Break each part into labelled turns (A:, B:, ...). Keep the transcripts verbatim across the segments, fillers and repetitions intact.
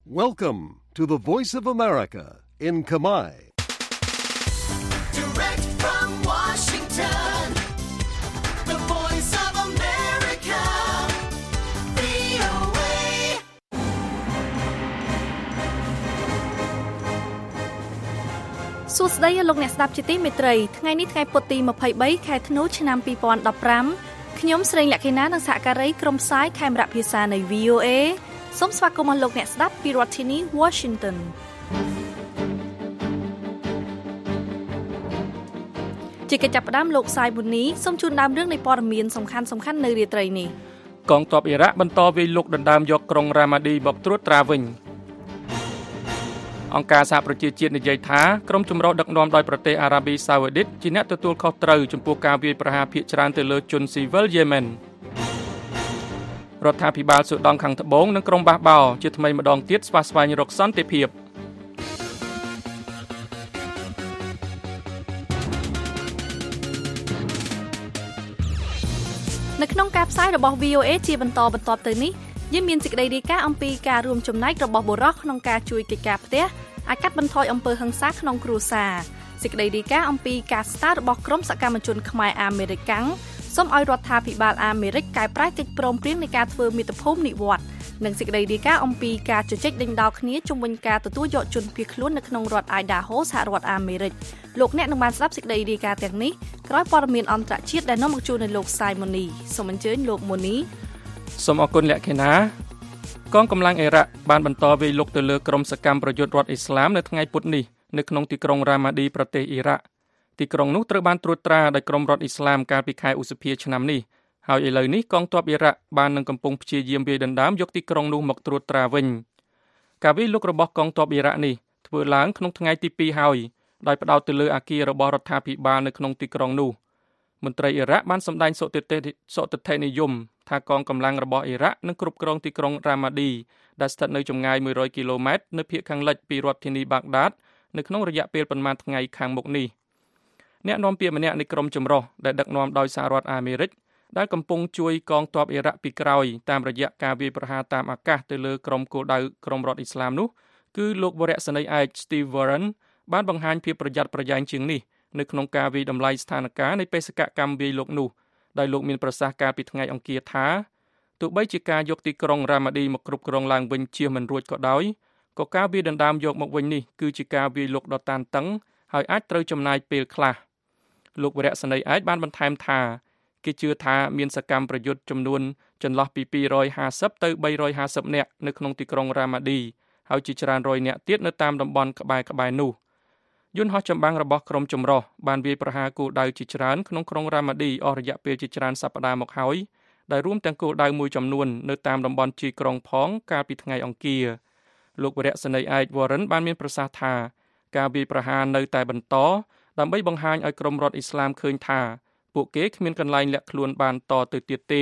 A: Welcome to the Voice of America in Khmer.
B: Direct from Washington, the Voice of America, វី អូ เอ
C: សួស្តីលោកអ្នកស្ដាប់ជាទីមេត្រីថ្ងៃនេះថ្ងៃពុធទីยี่สิบสามខែធ្នូឆ្នាំยี่สิบสิบห้าខ្ញុំស្រីលក្ខិណានិងសហការីក្រុមផ្សាយខេមរៈភាសានៃ វី អូ เอ សូមស្វាគមន៍លោកអ្នកស្ដាប់ពីរដ្ឋធានី Washington ជាកិច្ចចាប់ផ្ដើមលោកសាយប៊ូនីសូមជូនដើមរឿងនៃព័ត៌មានសំខាន់សំខាន់នៅរាត្រីនេះ
D: កងទ័ពអ៊ីរ៉ាក់បន្តវាយលុកដណ្ដើមយកក្រុងរ៉ាម៉ាឌីមកត្រួតត្រាវិញអង្គការសហប្រជាជាតិនិយាយថាក្រុមចម្រុះដឹកនាំដោយប្រទេសអារ៉ាប៊ីសាអូឌីតជាអ្នកទទួលខុសត្រូវចំពោះការវាយប្រហារភាគច្រើនទៅលើជនស៊ីវិលយេម៉ែនរដ្ឋាភិបាលស៊ូដង់ខាងត្បូងនិងក្រុងបាស់បោជាថ្មីម្ដងទៀតស្វាស្វែងរកសន្តិភាព
C: នៅក្នុងការផ្សាយរបស់ វី អូ เอ ជាបន្តបន្ទាប់ទៅនេះយើងមានសេចក្តីរាយការណ៍អំពីការរួមចំណែករបស់បុរសក្នុងការជួយកិច្ចការផ្ទះអាចកាត់បន្ថយអំពើហិង្សាក្នុងគ្រួសារសេចក្តីរាយការណ៍អំពីការស្តាររបស់ក្រុមសកម្មជនខ្មែរអាមេរិកាំងសូមឲ្យរដ្ឋាភិបាលអាមេរិកកែប្រែកិច្ចព្រមព្រៀងនៃការធ្វើមាតុភូមិនិវត្តន៍និងសេចក្តីរាយការណ៍អំពីការជជែកដេញដោលគ្នាជុំវិញការទទួលយកជនភៀសខ្លួននៅក្នុងរដ្ឋ Idaho សហរដ្ឋអាមេរិកលោកអ្នកនឹងបានស្ដាប់សេចក្តីរាយការណ៍ទាំងនេះក្រោយព័ត៌មានអន្តរជាតិដែលនាំមកជូននៅលោក Simoni សូមអញ្ជើញលោក Moni
D: សូមអរគុណលក្ខិណាកងកម្លាំងអ៊ីរ៉ាក់បានបន្តវាយលុកទៅលើក្រុមសកម្មប្រយុទ្ធរដ្ឋអ៊ីស្លាមនៅថ្ងៃពុធនេះនៅក្នុងទីក្រុងរ៉ាម៉ាឌីប្រទេសអ៊ីរ៉ាក់ទីក្រុងនោះត្រូវបានត្រួតត្រាដោយក្រុមរដ្ឋអ៊ីស្លាមកាលពីខែឧសភាឆ្នាំនេះហើយឥឡូវនេះកងទ័ពអ៊ីរ៉ាក់បាននឹងកំពុងព្យាយាមវាយដណ្ដើមយកទីក្រុងនោះមកត្រួតត្រាវិញការវាយលុករបស់កងទ័ពអ៊ីរ៉ាក់នេះធ្វើឡើងក្នុងថ្ងៃទីពីរហើយដោយផ្ដោតទៅលើអគាររបស់រដ្ឋាភិបាលនៅក្នុងទីក្រុងនោះមន្ត្រីអ៊ីរ៉ាក់បានសម្ដែងសុតិធិនិយមថាកងកម្លាំងរបស់អ៊ីរ៉ាក់នឹងគ្រប់គ្រងទីក្រុងរ៉ាម៉ាឌីដែលស្ថិតនៅចម្ងាយមួយរយគីឡូម៉ែត្រនៅភាគខាងលិចពីរដ្ឋធានីបាក់ដាតនៅក្នុងរយៈពេលប្រមាណថ្ងៃខាងមុខនេះអ្នកនាំពាក្យម្នាក់នៃក្រុមចម្រុះដែលដឹកនាំដោយសហរដ្ឋអាមេរិកដែលកំពុងជួយកងទ័ពអ៊ីរ៉ាក់ពីក្រោយតាមរយៈការវាយប្រហារតាមអាកាសទៅលើក្រុមគោលដៅក្រុមរដ្ឋអ៊ីស្លាមនោះគឺលោកវរៈសេនីយ៍ឯក Steve Warren បានបង្ហាញភាពប្រយ័ត្នប្រយែងជាងនេះនៅក្នុងការវាយតម្លៃស្ថានភាពនៃបេសកកម្មវាយលុកនោះដោយលោកមានប្រសាសន៍កាលពីថ្ងៃអង្គារថាទោះបីជាការយកទីក្រុងរ៉ាម៉ាឌីមកគ្រប់គ្រងឡើងវិញជាមិនរួចក៏ដោយក៏ការវាយដណ្ដើមយកមកវិញនេះគឺជាការវាយលុកដ៏តានតឹងហើយអាចត្រូវចំណាយពេលខ្លះលោកវរៈសេនីយ៍ឯកបានបន្ថែមថាគេជឿថាមានសកម្មប្រយុទ្ធចំនួនចន្លោះពីពីរយห้าสิบទៅបីរយห้าสิบនាក់នៅក្នុងទីក្រុងរ៉ាម៉ាឌីហើយជាច្រើនរយនាក់ទៀតនៅតាមតំបន់ក្បែរៗនោះយន្តហោះចម្បាំងរបស់ក្រុមចម្រុះបានវាយប្រហារគោលដៅជាច្រើនក្នុងក្រុងរ៉ាម៉ាឌីអស់រយៈពេលជាច្រើនសប្តាហ៍មកហើយដែលរួមទាំងគោលដៅមួយចំនួននៅតាមតំបន់ជាក្រុងផងកាលពីថ្ងៃអង្គារលោកវរៈសេនីយ៍ឯក Warren បានមានប្រសាសន៍ថាការវាយប្រហារនៅតែបន្តដើម្បីបង្ហាញឲ្យក្រុមរដ្ឋអ៊ីស្លាមឃើញថាពួកគេគ្មានកន្លែងលាក់ខ្លួនបានតទៅទៀតទេ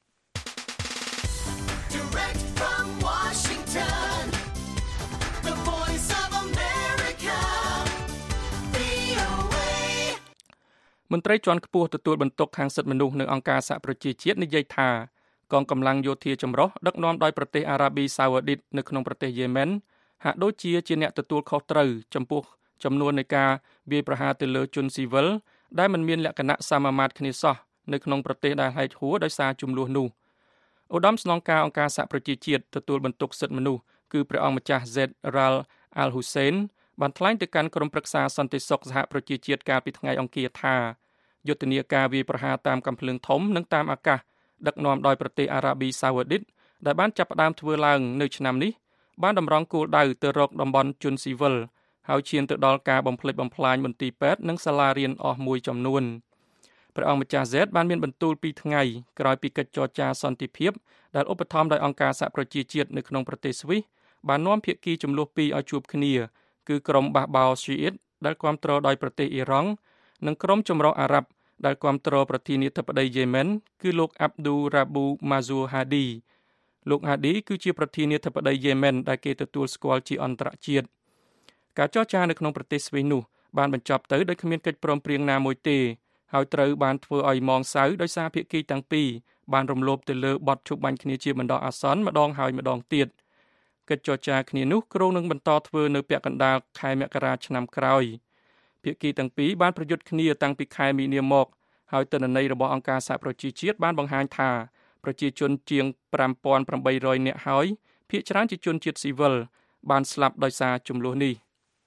B: Direct from Washington, the Voice of America, វី អូ เอ
D: មន្ត្រីជាន់ខ្ពស់ទទួលបន្ទុកខាងសិទ្ធិមនុស្សនៅអង្គការសហប្រជាជាតិនិយាយថាកងកម្លាំងយោធាចម្រុះដឹកនាំដោយប្រទេសអារ៉ាប៊ីសាអូឌីតនៅក្នុងប្រទេសយេម៉ែនហាក់ដូចជាជាអ្នកទទួលខុសត្រូវចំពោះចំនួននៃការវាយប្រហារទៅលើជនស៊ីវិលដែលមិនមានលក្ខណៈសមាមាត្រគ្នាសោះនៅក្នុងប្រទេសដែលហែកហួរដោយសារជម្លោះនោះឧត្តមស្នងការអង្គការសហប្រជាជាតិទទួលបន្ទុកសិទ្ធិមនុស្សគឺព្រះអង្គម្ចាស់ Zeid Ra'ad Al Hussein បានថ្លែងទៅកាន់ក្រុមប្រឹក្សាសន្តិសុខសហប្រជាជាតិកាលពីថ្ងៃអង្គារថាយុទ្ធនាការវាយប្រហារតាមកាំភ្លើងធំនិងតាមអាកាសដឹកនាំដោយប្រទេសអារ៉ាប៊ីសាអូឌីតដែលបានចាប់ផ្ដើមធ្វើឡើងនៅឆ្នាំនេះបានតម្រង់គោលដៅទៅរកតំបន់ជនស៊ីវិលហើយឈានទៅដល់ការបំផ្លិចបំផ្លាញមន្ទីរពេទ្យនិងសាលារៀនអស់មួយចំនួនព្រះអង្គម្ចាស់ Z បានមានបន្ទូលពីរថ្ងៃក្រោយពីកិច្ចចរចាសន្តិភាពដែលឧបត្ថម្ភដោយអង្គការសហប្រជាជាតិនៅក្នុងប្រទេសស្វីសបាននាំភាគីជម្លោះពីរឲ្យជួបគ្នាគឺក្រុមបាស់បោស៊ីអ៊ីតដែលគាំទ្រដោយប្រទេសអ៊ីរ៉ង់និងក្រុមចម្រុះអារ៉ាប់ដែលគាំទ្រប្រធានាធិបតីយេម៉ែនគឺលោកអាប់ឌូរ៉ាប៊ូម៉ាស៊ូហាឌីលោកហាឌីគឺជាប្រធានាធិបតីយេម៉ែនដែលគេទទួលស្គាល់ជាអន្តរជាតិការចរចានៅក្នុងប្រទេសស្វីសនោះបានបញ្ចប់ទៅដោយគ្មានកិច្ចព្រមព្រៀងណាមួយទេហើយត្រូវបានធ្វើឲ្យម៉ងសៅដោយសារភាគីទាំងពីរបានរំលោភទៅលើបទឈប់បាញ់គ្នាជាបណ្ដោះអាសន្នម្ដងហើយម្ដងទៀតកិច្ចចរចាគ្នានោះគ្រោងនឹងបន្តធ្វើនៅពាក់កណ្ដាលខែមករាឆ្នាំក្រោយភាគីទាំងពីរបានប្រយុទ្ធគ្នាតាំងពីខែមីនាមកហើយទិន្នន័យរបស់អង្គការសហប្រជាជាតិបានបង្ហាញថាប្រជាជនជាងfive thousand eight hundredនាក់ហើយភាគច្រើនជាជនជាតិស៊ីវិលបានស្លាប់ដោយសារជម្លោះនេះ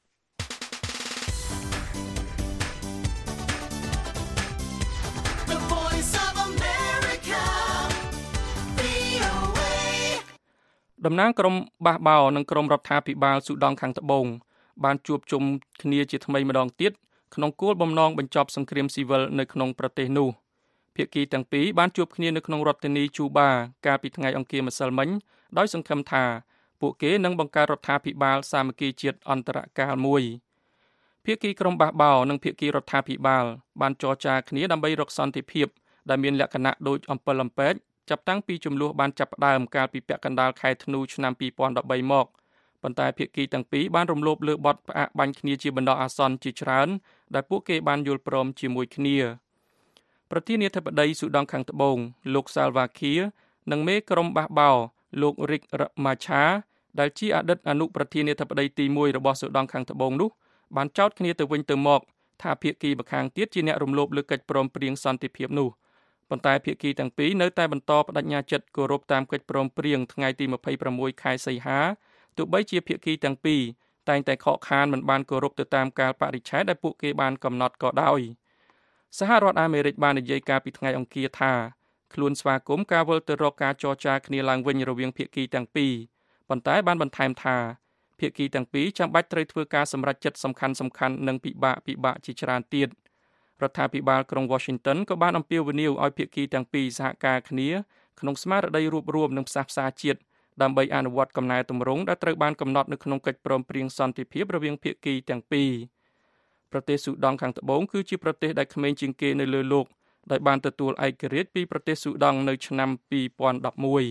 D: តំណាងក្រុមបះបោនិងក្រុមរដ្ឋាភិបាលស៊ូដង់ខាងត្បូងបានជួបជុំគ្នាជាថ្មីម្ដងទៀតក្នុងគោលបំណងបញ្ចប់សង្គ្រាមស៊ីវិលនៅក្នុងប្រទេសនោះភាគីទាំងពីរបានជួបគ្នានៅក្នុងរដ្ឋធានីជូបាកាលពីថ្ងៃអង្គារម្សិលមិញដោយសង្ឃឹមថាពួកគេនឹងបង្កើតរដ្ឋាភិបាលសាមគ្គីជាតិអន្តរកាលមួយភាគីក្រុមបះបោនិងភាគីរដ្ឋាភិបាលបានចរចាគ្នាដើម្បីរកសន្តិភាពដែលមានលក្ខណៈដូចអំពិលអំពែកចាប់តាំងពីចំនួនបានចាប់ផ្ដើមកាលពីពាក់កណ្ដាលខែធ្នូឆ្នាំtwo thousand thirteenមកប៉ុន្តែភាគីទាំងពីរបានរំលោភលើបទផ្អាកបាញ់គ្នាជាបណ្ដោះអាសន្នជាច្រើនដែលពួកគេបានយល់ព្រមជាមួយគ្នាប្រធានាធិបតីស៊ូដង់ខាងត្បូងលោក Salva Kiir និងមេក្រុមបះបោលោក Riek Machar ដែលជាអតីតអនុប្រធានាធិបតីទីoneរបស់ស៊ូដង់ខាងត្បូងនោះបានចោទគ្នាទៅវិញទៅមកថាភាគីម្ខាងទៀតជាអ្នករំលោភលើកិច្ចព្រមព្រៀងសន្តិភាពនោះប៉ុន្តែភាគីទាំងពីរនៅតែបន្តបដិញ្ញាចិត្តគោរពតាមកិច្ចព្រមព្រៀងថ្ងៃទីtwenty-sixខែសីហាទោះបីជាភាគីទាំងពីរតែងតែខកខានមិនបានគោរពទៅតាមកាលបរិច្ឆេទដែលពួកគេបានកំណត់ក៏ដោយសហរដ្ឋអាមេរិកបាននិយាយកាលពីថ្ងៃអង្គារថាខ្លួនស្វាគមន៍ការវិលទៅរកការចរចាគ្នាឡើងវិញរវាងភាគីទាំងពីរប៉ុន្តែបានបន្ថែមថាភាគីទាំងពីរចាំបាច់ត្រូវធ្វើការសម្រេចចិត្តសំខាន់សំខាន់និងពិបាកពិបាកជាច្រើនទៀតរដ្ឋាភិបាលក្រុង Washington ក៏បានអំពាវនាវឲ្យភាគីទាំងពីរសហការគ្នាក្នុងស្មារតីរួបរวมនិងផ្សះផ្សាជាតិដើម្បីអនុវត្តកំណែទម្រង់ដែលត្រូវបានកំណត់នៅក្នុងកិច្ចព្រមព្រៀងសន្តិភាពរវាងភាគីទាំងពីរប្រទេសស៊ូដង់ខាងត្បូងគឺជាប្រទេសដែលក្មេងជាងគេនៅលើលោកដោយបានទទួលឯករាជ្យពីប្រទេសស៊ូដង់នៅឆ្នាំtwo thousand eleven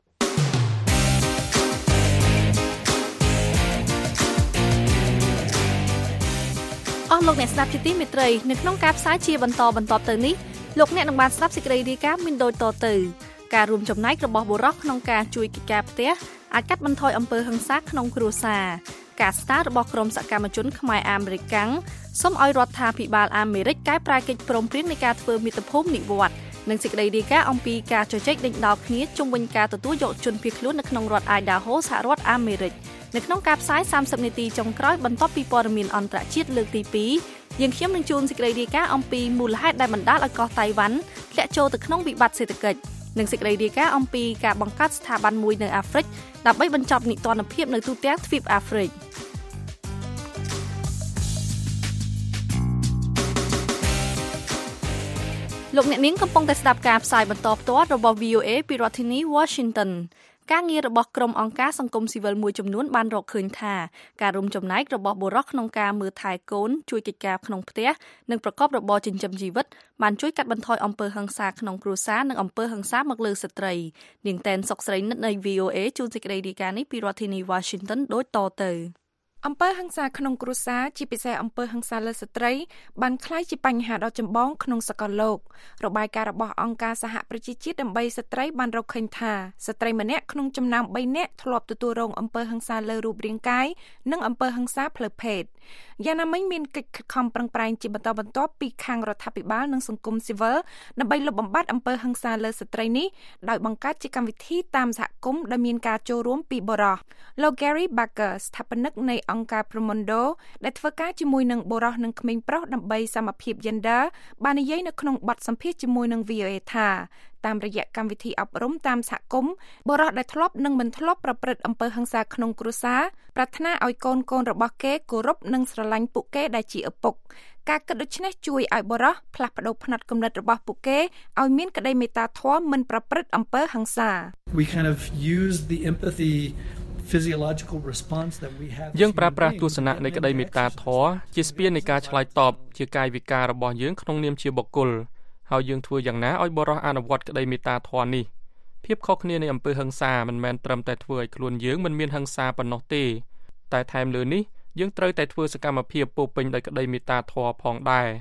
C: អស់លោកអ្នកស្ដាប់ជាទីមេត្រីនៅក្នុងការផ្សាយជាបន្តបន្ទាប់ទៅនេះលោកអ្នកនឹងបានស្ដាប់សេចក្តីរាយការណ៍មានដូចតទៅការរួមចំណែករបស់បុរសក្នុងការជួយកិច្ចការផ្ទះអាចកាត់បន្ថយអំពើហិង្សាក្នុងគ្រួសារការស្ដាររបស់ក្រុមសកម្មជនខ្មែរអាមេរិកាំងសូមឲ្យរដ្ឋាភិបាលអាមេរិកកែប្រែកិច្ចព្រមព្រៀងនៃការធ្វើមាតុភូមិនិវត្តន៍និងសេចក្តីរាយការណ៍អំពីការជជែកដេញដោលគ្នាជុំវិញការទទួលយកជនភៀសខ្លួននៅក្នុងរដ្ឋ Idaho សហរដ្ឋអាមេរិកនៅក្នុងការផ្សាយthirtyនាទីចុងក្រោយបន្ទាប់ពីព័ត៌មានអន្តរជាតិលើកទីtwoយើងខ្ញុំនឹងជូនសេចក្តីរាយការណ៍អំពីមូលហេតុដែលបណ្ដាលឲ្យកោះតៃវ៉ាន់ធ្លាក់ចូលទៅក្នុងវិបត្តិសេដ្ឋកិច្ចនិងសេចក្តីរាយការណ៍អំពីការបង្កើតស្ថាប័នមួយនៅអាហ្វ្រិកដើម្បីបញ្ចប់និទានភាពនៅទូទាំងទ្វីបអាហ្វ្រិកលោកអ្នកនាងកំពុងតែស្ដាប់ការផ្សាយបន្តផ្ទាល់របស់ V O A ពីរដ្ឋធានី Washington ការងាររបស់ក្រុមអង្គការសង្គមស៊ីវិលមួយចំនួនបានរកឃើញថាការរួមចំណែករបស់បុរសក្នុងការមើលថែកូនជួយកិច្ចការក្នុងផ្ទះនិងប្រកបរបរចិញ្ចឹមជីវិតបានជួយកាត់បន្ថយអំពើហិង្សាក្នុងគ្រួសារនិងអំពើហិង្សាមកលើស្ត្រីនាងតែនសុកស្រីនិតនៃ V O A ជួនសេចក្តីរាយការណ៍នេះពីរដ្ឋធានី Washington ដូចតទៅអំពើហិង្សាក្នុងគ្រួសារជាពិសេសអំពើហិង្សាលើស្ត្រីបានក្លាយជាបញ្ហាដ៏ចម្បងក្នុងសកលលោករបាយការណ៍របស់អង្គការសហប្រជាជាតិដើម្បីស្ត្រីបានរកឃើញថាស្ត្រីម្នាក់ក្នុងចំណោមthreeនាក់ធ្លាប់ទទួលរងអំពើហិង្សាលើរូបរាងកាយនិងអំពើហិង្សាផ្លូវភេទយ៉ាងណាមិញមានកិច្ចខិតខំប្រឹងប្រែងជាបន្តបន្ទាប់ពីខាងរដ្ឋាភិបាលនិងសង្គមស៊ីវិលដើម្បីលុបបំបាត់អំពើហិង្សាលើស្ត្រីនេះដោយបង្កើតជាកម្មវិធីតាមសហគមន៍ដែលមានការចូលរួមពីបុរសលោក Gary Barker ស្ថាបនិកនៃអង្គការ Promondo ដែលធ្វើការជាមួយនឹងបុរសនិងក្មេងប្រុសដើម្បីសមភាព Gender បាននិយាយនៅក្នុងបទសម្ភាសន៍ជាមួយនឹង V O A ថាតាមរយៈកម្មវិធីអប់រំតាមសហគមន៍បុរសដែលធ្លាប់និងមិនធ្លាប់ប្រព្រឹត្តអំពើហិង្សាក្នុងគ្រួសារប្រាថ្នាឲ្យកូនកូនរបស់គេគោរពនិងស្រឡាញ់ពួកគេដែលជាឪពុកការគិតដូច្នេះជួយឲ្យបុរសផ្លាស់ប្ដូរផ្នត់គំនិតរបស់ពួកគេឲ្យមានក្តីមេត្តាធម៌មិនប្រព្រឹត្តអំពើហិង្សា
E: We kind of use the empathy physiological response that we have
D: យើងប្រើប្រាស់ទស្សនៈនៃក្តីមេត្តាធម៌ជាស្ពាននៃការឆ្លើយតបជាកាយវិការរបស់យើងក្នុងនាមជាបុគ្គលហើយយើងធ្វើយ៉ាងណាឲ្យបុរសអនុវត្តក្តីមេត្តាធម៌នេះភាពខុសគ្នានៃអំពើហិង្សាមិនមែនត្រឹមតែធ្វើឲ្យខ្លួនយើងមិនមានហិង្សាប៉ុណ្ណោះទេតែថែមលើនេះយើងត្រូវតែធ្វើសកម្មភាពពោពេញដោយក្តីមេត្តាធម៌ផងដែរ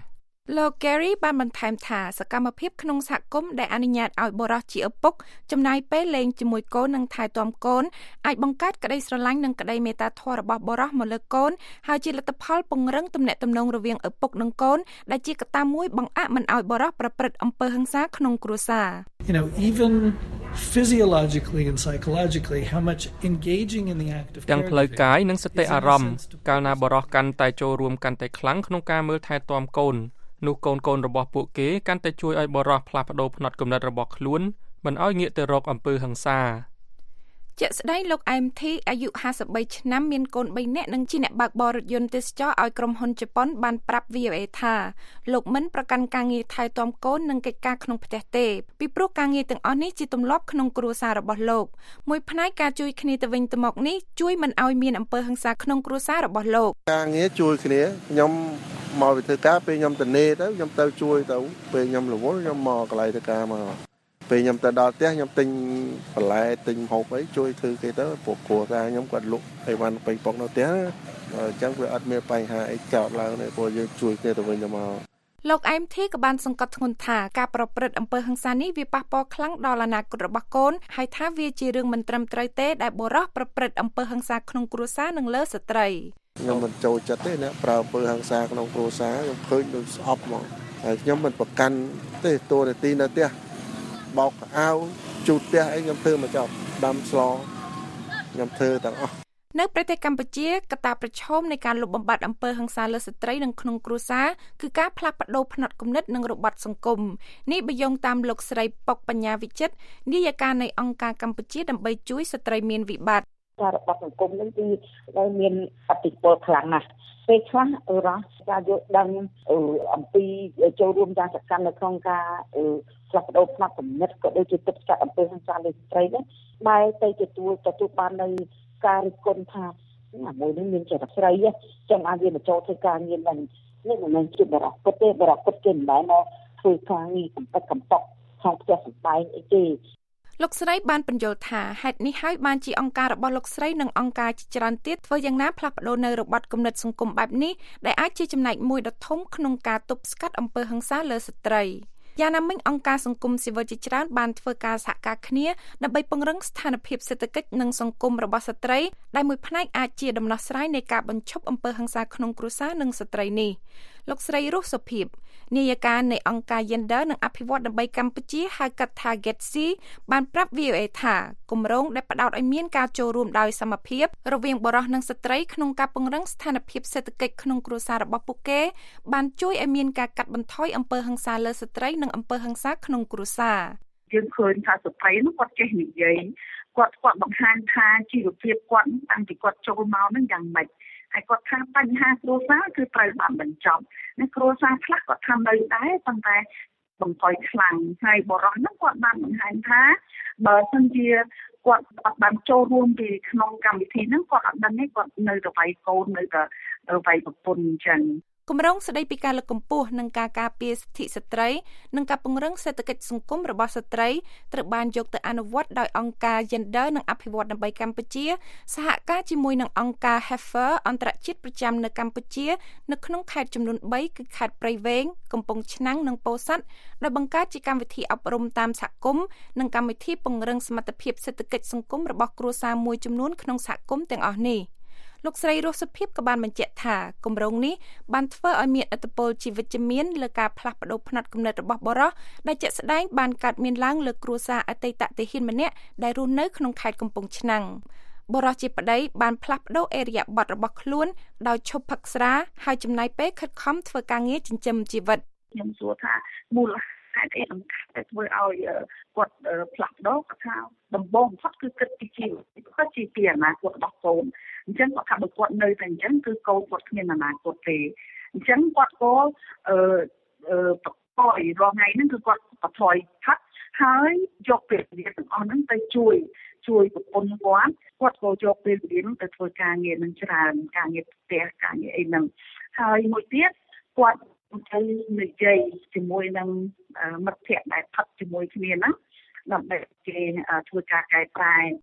F: លោក Gary បានបន្ថែមថាសកម្មភាពក្នុងសហគមន៍ដែលអនុញ្ញាតឲ្យបុរសជាឪពុកចំណាយពេលលេងជាមួយកូននិងថែទាំកូនអាចបង្កើតក្តីស្រឡាញ់និងក្តីមេត្តាធម៌របស់បុរសមកលើកូនហើយជាលទ្ធផលពង្រឹងទំនាក់ទំនងរវាងឪពុកនិងកូនដែលជាកត្តាមួយបង្អាក់មិនឲ្យបុរសប្រព្រឹត្តអំពើហិង្សាក្នុងគ្រួសារ
E: You know, even physiologically and psychologically, how much engaging in the act of
D: ទាំងផ្លូវកាយនិងសតិអារម្មណ៍កាលណាបុរសកាន់តែចូលរួមកាន់តែខ្លាំងក្នុងការមើលថែទាំកូននោះកូនកូនរបស់ពួកគេកាន់តែជួយឲ្យបុរសផ្លាស់ប្ដូរផ្នត់គំនិតរបស់ខ្លួនមិនឲ្យងាកទៅរកអំពើហិង្សា
F: ជាក់ស្ដែងលោក អែម ធី អាយុห้าสิบ三ឆ្នាំមានកូនបីនាក់និងជាអ្នកបើកបររថយន្តទេសចរឲ្យក្រុមហ៊ុនជប៉ុនបានប្រាប់ វី អូ អេ ថាលោកមិនប្រកាន់ការងារថែទាំកូននិងកិច្ចការក្នុងផ្ទះទេពីព្រោះការងារទាំងអស់នេះជាទម្លាប់ក្នុងគ្រួសាររបស់លោកមួយផ្នែកការជួយគ្នាទៅវិញទៅមកនេះជួយមិនឲ្យមានអំពើហិង្សាក្នុងគ្រួសាររបស់លោក
G: ការងារជួយគ្នាខ្ញុំមកវិធ្វើការពេលខ្ញុំទៅនេទៅខ្ញុំទៅជួយទៅពេលខ្ញុំរវល់ខ្ញុំមកកន្លែងធ្វើការមកពេលខ្ញុំទៅដល់ផ្ទះខ្ញុំទិញបន្លែទិញហូបអីជួយធ្វើគេទៅពួកគ្រួសារខ្ញុំគាត់លក់អីវ៉ាន់ពេញប៉ុកនៅផ្ទះអញ្ចឹងវាអត់មានបញ្ហាអីកើតឡើងទេព្រោះយើងជួយគ្នាទៅវិញទៅមក
F: លោក អែម ធី ក៏បានសង្កត់ធ្ងន់ថាការប្រព្រឹត្តអំពើហិង្សានេះវាប៉ះពាល់ខ្លាំងដល់អនាគតរបស់កូនហើយថាវាជារឿងមិនត្រឹមត្រូវទេដែលបុរសប្រព្រឹត្តអំពើហិង្សាក្នុងគ្រួសារនិងលើស្ត្រី
G: ខ្ញុំមិនចូលចិត្តទេអ្នកប្រើអំពើហិង្សាក្នុងគ្រួសារខ្ញុំឃើញដូចស្អប់ហ្មងហើយខ្ញុំមិនប្រកាន់ទេតួនាទីនៅផ្ទះបោកអាវជូតផ្ទះអីខ្ញុំធ្វើមកចប់ដាំស្លខ្ញុំធ្វើទាំងអស់
F: នៅប្រទេសកម្ពុជាកត្តាប្រឈមនៃការលុបបំបាត់អំពើហិង្សាលើស្ត្រីនិងក្នុងគ្រួសារគឺការផ្លាស់ប្ដូរផ្នត់គំនិតនិងរបបសង្គមនេះបញ្យងតាមលោកស្រីប៉ុកបញ្ញាវិចិត្រនាយិកានៃអង្គការកម្ពុជាដើម្បីជួយស្ត្រីមានវិបត្តិ
H: ការរបបសង្គមនេះគឺដែលមានអតិពលខ្លាំងណាស់ពេលខ្លះរស់ការយល់ដឹងអំពីចូលរួមយ៉ាងសកម្មនៅក្នុងការផ្លាស់ប្ដូរផ្នត់គំនិតក៏ដូចជាទប់ស្កាត់អំពើហិង្សាលើស្ត្រីដែរបែរទៅទទួលទទួលបាននៅការរិះគន់ថាមួយនេះមានចិត្តស្រីចឹងអាចវាមកចូលធ្វើការងារនឹងនេះមិនមែនជាបរិសុទ្ធទេបរិសុទ្ធគេមិនដែរមកធ្វើការងារកំប៉ិតកំប៉ុកក្នុងផ្ទះសម្បែងអីទេ
F: លោកស្រីបានបញ្យល់ថាហេតុនេះហើយបានជាអង្គការរបស់លោកស្រីនិងអង្គការជាច្រើនទៀតធ្វើយ៉ាងណាផ្លាស់ប្ដូរនៅរបបគំនិតសង្គមបែបនេះដែលអាចជាចំណែកមួយដ៏ធំក្នុងការទប់ស្កាត់អំពើហិង្សាលើស្ត្រីយ៉ាងណាមិញអង្គការសង្គមស៊ីវិលជាច្រើនបានធ្វើការសហការគ្នាដើម្បីពង្រឹងស្ថានភាពសេដ្ឋកិច្ចនិងសង្គមរបស់ស្ត្រីដែលមួយផ្នែកអាចជាដំណោះស្រាយនៃការបញ្ឈប់អំពើហិង្សាក្នុងគ្រួសារនិងស្ត្រីនេះលោកស្រីរស់សុភាពនាយិកានៃអង្គការ Gender និងអភិវឌ្ឍន៍ដើម្បីកម្ពុជាហៅកាត់ថា ហ្គេត ស៊ី បានប្រាប់ វី អូ អេ ថាគម្រោងដែលផ្ដោតឲ្យមានការចូលរួមដោយសមភាពរវាងបុរសនិងស្ត្រីក្នុងការពង្រឹងស្ថានភាពសេដ្ឋកិច្ចក្នុងគ្រួសាររបស់ពួកគេបានជួយឲ្យមានការកាត់បន្ថយអំពើហិង្សាលើស្ត្រីនិងអំពើហិង្សាក្នុងគ្រួសារ
H: យើងឃើញថាស្ត្រីនោះគាត់ចេះនិយាយគាត់គាត់បង្ហាញថាជីវភាពគាត់តាំងពីគាត់ចូលមកនឹងយ៉ាងម៉េចហើយគាត់ថាបញ្ហាគ្រួសារគឺត្រូវបានបញ្ចប់នៅគ្រួសារខ្លះគាត់ធ្វើនៅដែរប៉ុន្តែបង្កយខ្លាំងហើយបរិសុទ្ធនោះគាត់បានបង្ហាញថាបើសិនជាគាត់អត់បានចូលរួមពីក្នុងកម្មវិធីហ្នឹងគាត់អត់ដឹងទេគាត់នៅតែវាយកូននៅតែវាយប្រពន្ធអញ្ចឹង
F: គម្រោងស្ដីពីការលើកកម្ពស់និងការការពារសិទ្ធិស្ត្រីនិងការពង្រឹងសេដ្ឋកិច្ចសង្គមរបស់ស្ត្រីត្រូវបានយកទៅអនុវត្តដោយអង្គការ Gender និងអភិវឌ្ឍន៍ដើម្បីកម្ពុជាសហការជាមួយនឹងអង្គការ Heifer អន្តរជាតិប្រចាំនៅកម្ពុជានៅក្នុងខេត្តចំនួនបីគឺខេត្តព្រៃវែងកំពង់ឆ្នាំងនិងពោធិ៍សាត់ដោយបង្កើតជាកម្មវិធីអប់រំតាមសហគមន៍និងកម្មវិធីពង្រឹងសមត្ថភាពសេដ្ឋកិច្ចសង្គមរបស់គ្រួសារមួយចំនួនក្នុងសហគមន៍ទាំងអស់នេះលោកស្រីរស់សុភាពក៏បានបញ្ជាក់ថាគម្រោងនេះបានធ្វើឲ្យមានឥទ្ធិពលជាវិជ្ជមានលើការផ្លាស់ប្ដូរផ្នត់គំនិតរបស់បុរសដែលជាក់ស្ដែងបានកើតមានឡើងលើគ្រួសារអតីតទាហានម្នាក់ដែលរស់នៅក្នុងខេត្តកំពង់ឆ្នាំងបុរសជាប្តីបានផ្លាស់ប្ដូរអេរយាប័តរបស់ខ្លួនដោយឈប់ផឹកស្រាហើយចំណាយពេលខិតខំធ្វើការងារចិញ្ចឹមជីវិត
H: ខ្ញុំសួរថាមូលហេតុអីសំខាន់ដែលធ្វើឲ្យគាត់ផ្លាស់ប្ដូរគាត់ថាដំបូងបំផុតគឺគិតពីជីវិតគាត់ជាពីអនាគតរបស់កូនអញ្ចឹងគាត់ថាបើគាត់នៅតែអញ្ចឹងគឺកូនគាត់គ្មានអនាគតទេអញ្ចឹងគាត់ក៏អឺអឺបកយរងថ្ងៃហ្នឹងគឺគាត់បថយផឹកហើយយកពេលវេលាទាំងអស់ហ្នឹងទៅជួយជួយប្រពន្ធគាត់គាត់ក៏យកពេលវេលាហ្នឹងទៅធ្វើការងារនឹងច្រើនការងារផ្ទះការងារអីហ្នឹងហើយមួយទៀតគាត់ទៅនិយាយជាមួយនឹងមិត្តភ័ក្តិដែលផឹកជាមួយគ្នាណាដើម្បីគេធ្វើការកែប្រែ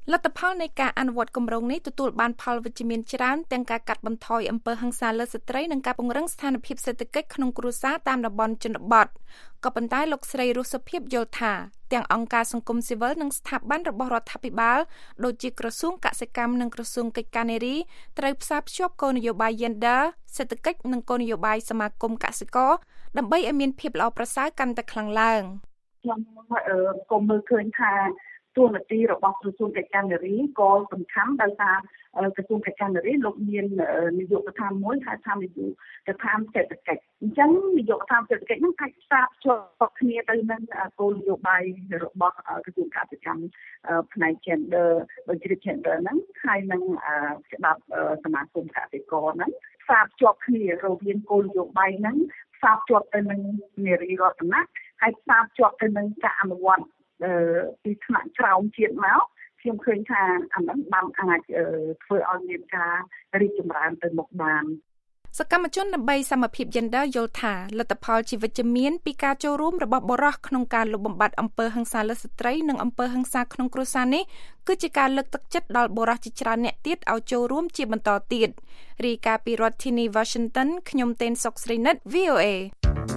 F: លទ្ធផលនៃការអនុវត្តគម្រោងនេះទទួលបានផលវិជ្ជមានច្រើនទាំងការកាត់បន្ថយអំពើហិង្សាលើស្ត្រីនិងការពង្រឹងស្ថានភាពសេដ្ឋកិច្ចក្នុងគ្រួសារតាមតំបន់ជនបទក៏ប៉ុន្តែលោកស្រីរស់សុភាពយល់ថាទាំងអង្គការសង្គមស៊ីវិលនិងស្ថាប័នរបស់រដ្ឋាភិបាលដូចជាក្រសួងកសិកម្មនិងក្រសួងកិច្ចការនារីត្រូវផ្សារភ្ជាប់គោលនយោបាយ Gender សេដ្ឋកិច្ចនិងគោលនយោបាយសមាគមកសិករដើម្បីឲ្យមានភាពល្អប្រសើរកាន់តែខ្លាំងឡើង
H: ខ្ញុំក៏មើលឃើញថាទូនាទីរបស់ក្រសួងកិច្ចការនារីក៏សំខាន់ដោយសារក្រសួងកិច្ចការនារីលោកមាននាយកដ្ឋានមួយហៅថានាយកដ្ឋានសេដ្ឋកិច្ចអញ្ចឹងនាយកដ្ឋានសេដ្ឋកិច្ចហ្នឹងអាចផ្សារភ្ជាប់គ្នាទៅនឹងគោលនយោបាយរបស់ក្រសួងកសិកម្មផ្នែក Gender ដូចជា Gender ហ្នឹងហើយនឹងច្បាប់សមាគមកសិករហ្នឹងផ្សារភ្ជាប់គ្នារវាងគោលនយោបាយហ្នឹងផ្សារភ្ជាប់ទៅនឹងនារីរតនៈហើយផ្សារភ្ជាប់ទៅនឹងការអនុវត្តពីថ្នាក់ក្រោមជាតិមកខ្ញុំឃើញថាអាហ្នឹងបានអាចធ្វើឲ្យមានការរីកចម្រើនទៅមុខបាន
F: សកម្មជនដើម្បីសមភាព Gender យល់ថាលទ្ធផលជីវិតជំនាញពីការចូលរួមរបស់បុរសក្នុងការលុបបំបាត់អំពើហិង្សាលើស្ត្រីនិងអំពើហិង្សាក្នុងគ្រួសារនេះគឺជាការលើកទឹកចិត្តដល់បុរសជាច្រើនអ្នកទៀតឲ្យចូលរួមជាបន្តទៀតរាយការណ៍ពីរដ្ឋធានី Washington ខ្ញុំតេនសុកស្រីនិត វី អូ អេ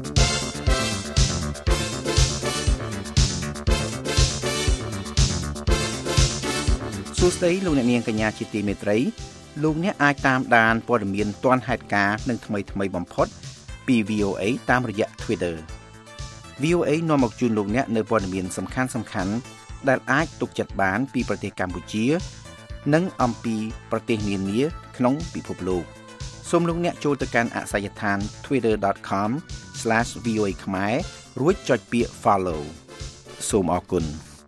I: សួស្តីលោកអ្នកនាងកញ្ញាជាទីមេត្រីលោកអ្នកអាចតាមដានព័ត៌មានទាន់ហេតុការណ៍និងថ្មីៗបំផុតពី វី អូ អេ តាមរយៈ Twitter វី អូ អេ នាំមកជូនលោកអ្នកនៅព័ត៌មានសំខាន់ៗដែលអាចទុកចិត្តបានពីប្រទេសកម្ពុជានិងអំពីប្រទេសនានាក្នុងពិភពលោកសូមលោកអ្នកចូលទៅកាន់អាសយដ្ឋាន ทวิตเตอร์ ដត คอม ស្លាស វី អូ เอ ខ្មែររួចចុចពាក្យ Follow សូមអរគុណ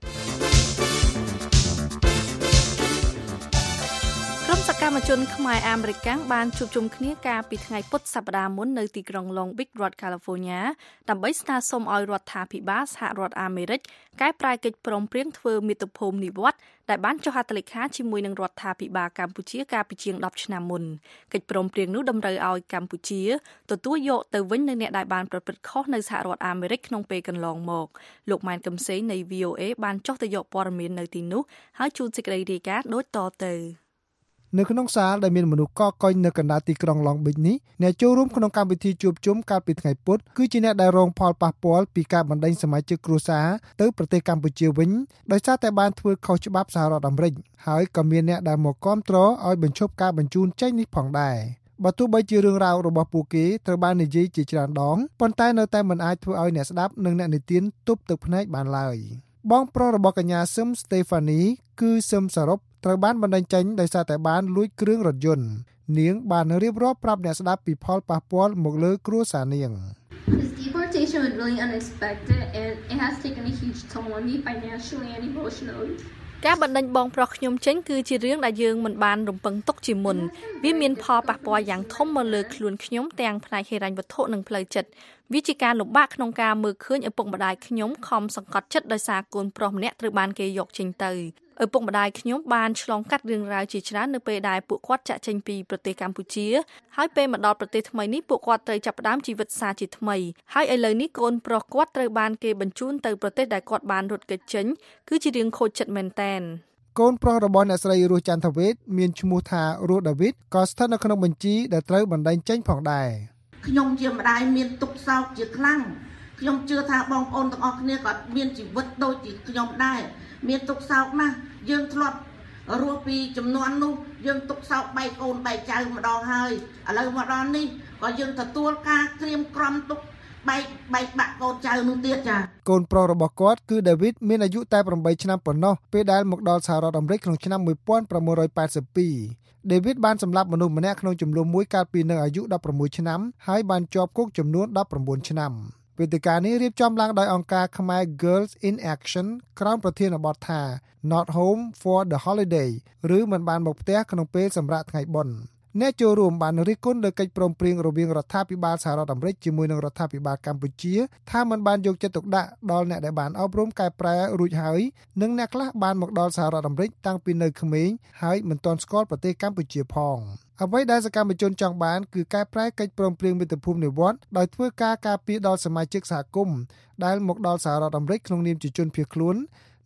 C: សកម្មជនខ្មែរអាមេរិកបានជួបជុំគ្នាកាលពីថ្ងៃពុធសប្តាហ៍មុននៅទីក្រុង Long Beach រដ្ឋ California ដើម្បីស្នើសុំឲ្យរដ្ឋាភិបាលសហរដ្ឋអាមេរិកកែប្រែកិច្ចព្រមព្រៀងធ្វើមាតុភូមិនិវត្តន៍ដែលបានចុះហត្ថលេខាជាមួយនឹងរដ្ឋាភិបាលកម្ពុជាកាលពីជាងដប់ឆ្នាំមុនកិច្ចព្រមព្រៀងនោះតម្រូវឲ្យកម្ពុជាទទួលយកទៅវិញនៅអ្នកដែលបានប្រព្រឹត្តខុសនៅសហរដ្ឋអាមេរិកក្នុងពេលកន្លងមកលោកម៉ែនកឹមសេងនៃ វី អូ អេ បានចុះទៅយកព័ត៌មាននៅទីនោះហើយជួនសេចក្តីរាយការណ៍ដូចតទៅ
J: នៅក្នុងសាលដែលមានមនុស្សកកកុញនៅកណ្ដាលទីក្រុង Long Beach នេះអ្នកចូលរួមក្នុងកម្មវិធីជួបជុំកាលពីថ្ងៃពុធគឺជាអ្នកដែលរងផលប៉ះពាល់ពីការបណ្តេញសមាជិកគ្រួសារទៅប្រទេសកម្ពុជាវិញដោយសារតែបានធ្វើខុសច្បាប់សហរដ្ឋអាមេរិកហើយក៏មានអ្នកដែលមកគាំទ្រឲ្យបញ្ឈប់ការបញ្ជូនចេញនេះផងដែរបើទោះបីជារឿងរ៉ាវរបស់ពួកគេត្រូវបាននិយាយជាច្រើនដងប៉ុន្តែនៅតែមិនអាចធ្វើឲ្យអ្នកស្ដាប់និងអ្នកនិទានទប់ទឹកភ្នែកបានឡើយបងប្រុសរបស់កញ្ញាសឹម Stephanie គឺសឹមសរុបត្រូវបានបណ្តេញចេញដោយសារតែបានលួចគ្រឿងរថយន្តនាងបានរៀបរាប់ប្រាប់អ្នកស្ដាប់ពីផលប៉ះពាល់មកលើគ្រួសារនាង
K: This deportation was really unexpected and it has taken a huge toll on me financially and emotionally.
C: ការបណ្តេញបងប្រុសខ្ញុំចេញគឺជារឿងដែលយើងមិនបានរំពឹងទុកជាមុនវាមានផលប៉ះពាល់យ៉ាងធំមកលើខ្លួនខ្ញុំទាំងផ្នែកហិរញ្ញវត្ថុនិងផ្លូវចិត្តវាជាការលំបាកក្នុងការមើលឃើញឪពុកម្ដាយខ្ញុំខំសង្កត់ចិត្តដោយសារកូនប្រុសម្នាក់ត្រូវបានគេយកចេញទៅឪពុកម្ដាយខ្ញុំបានឆ្លងកាត់រឿងរ៉ាវជាច្រើននៅពេលដែលពួកគាត់ចាក់ចេញពីប្រទេសកម្ពុជាហើយពេលមកដល់ប្រទេសថ្មីនេះពួកគាត់ត្រូវចាប់ផ្ដើមជីវិតសារជាថ្មីហើយឥឡូវនេះកូនប្រុសគាត់ត្រូវបានគេបញ្ជូនទៅប្រទេសដែលគាត់បានរត់គេចចេញគឺជារឿងខូចចិត្តមែនទែន
J: កូនប្រុសរបស់អ្នកស្រីរស់ចន្ទវេទមានឈ្មោះថារស់ដាវីតក៏ស្ថិតនៅក្នុងបញ្ជីដែលត្រូវបណ្តេញចេញផងដែរ
L: ខ្ញុំជាម្ដាយមានទុក្ខសោកជាខ្លាំងខ្ញុំជឿថាបងប្អូនទាំងអស់គ្នាក៏មានជីវិតដូចជាខ្ញុំដែរមានទុក្ខសោកណាស់យើងធ្លាប់រស់ពីចំនួននោះយើងទុក្ខសោកបែកអូនបែកចៅម្ដងហើយឥឡូវមកដល់នេះក៏យើងទទួលការក្រៀមក្រំទុក្ខបែកបែកបាក់កូនចៅនោះទៀតចា
J: កូនប្រុសរបស់គាត់គឺដាវីតមានអាយុតែeightឆ្នាំប៉ុណ្ណោះពេលដែលមកដល់សហរដ្ឋអាមេរិកក្នុងឆ្នាំnineteen eighty-twoដេវីតបានសម្លាប់មនុស្សម្នាក់ក្នុងចំនួនមួយកាលពីនៅអាយុsixteenឆ្នាំហើយបានជាប់គុកចំនួនnineteenឆ្នាំវេទិកានេះរៀបចំឡើងដោយអង្គការខ្មែរ Girls in Action ក្រោមប្រធានបទថា Not Home for the Holiday ឬមិនបានមកផ្ទះក្នុងពេលសម្រាកថ្ងៃបុណ្យអ្នកចូលរួមបានរិះគន់លើកិច្ចព្រមព្រៀងរវាងរដ្ឋាភិបាលសហរដ្ឋអាមេរិកជាមួយនឹងរដ្ឋាភិបាលកម្ពុជាថាមិនបានយកចិត្តទុកដាក់ដល់អ្នកដែលបានអប់រំកែប្រែរួចហើយនិងអ្នកខ្លះបានមកដល់សហរដ្ឋអាមេរិកតាំងពីនៅក្មេងហើយមិនទាន់ស្គាល់ប្រទេសកម្ពុជាផងអ្វីដែលសកម្មជនចង់បានគឺកែប្រែកិច្ចព្រមព្រៀងមាតុភូមិនិវត្តន៍ដោយធ្វើការការពារដល់សមាជិកសហគមន៍ដែលមកដល់សហរដ្ឋអាមេរិកក្នុងនាមជាជនភៀសខ្លួន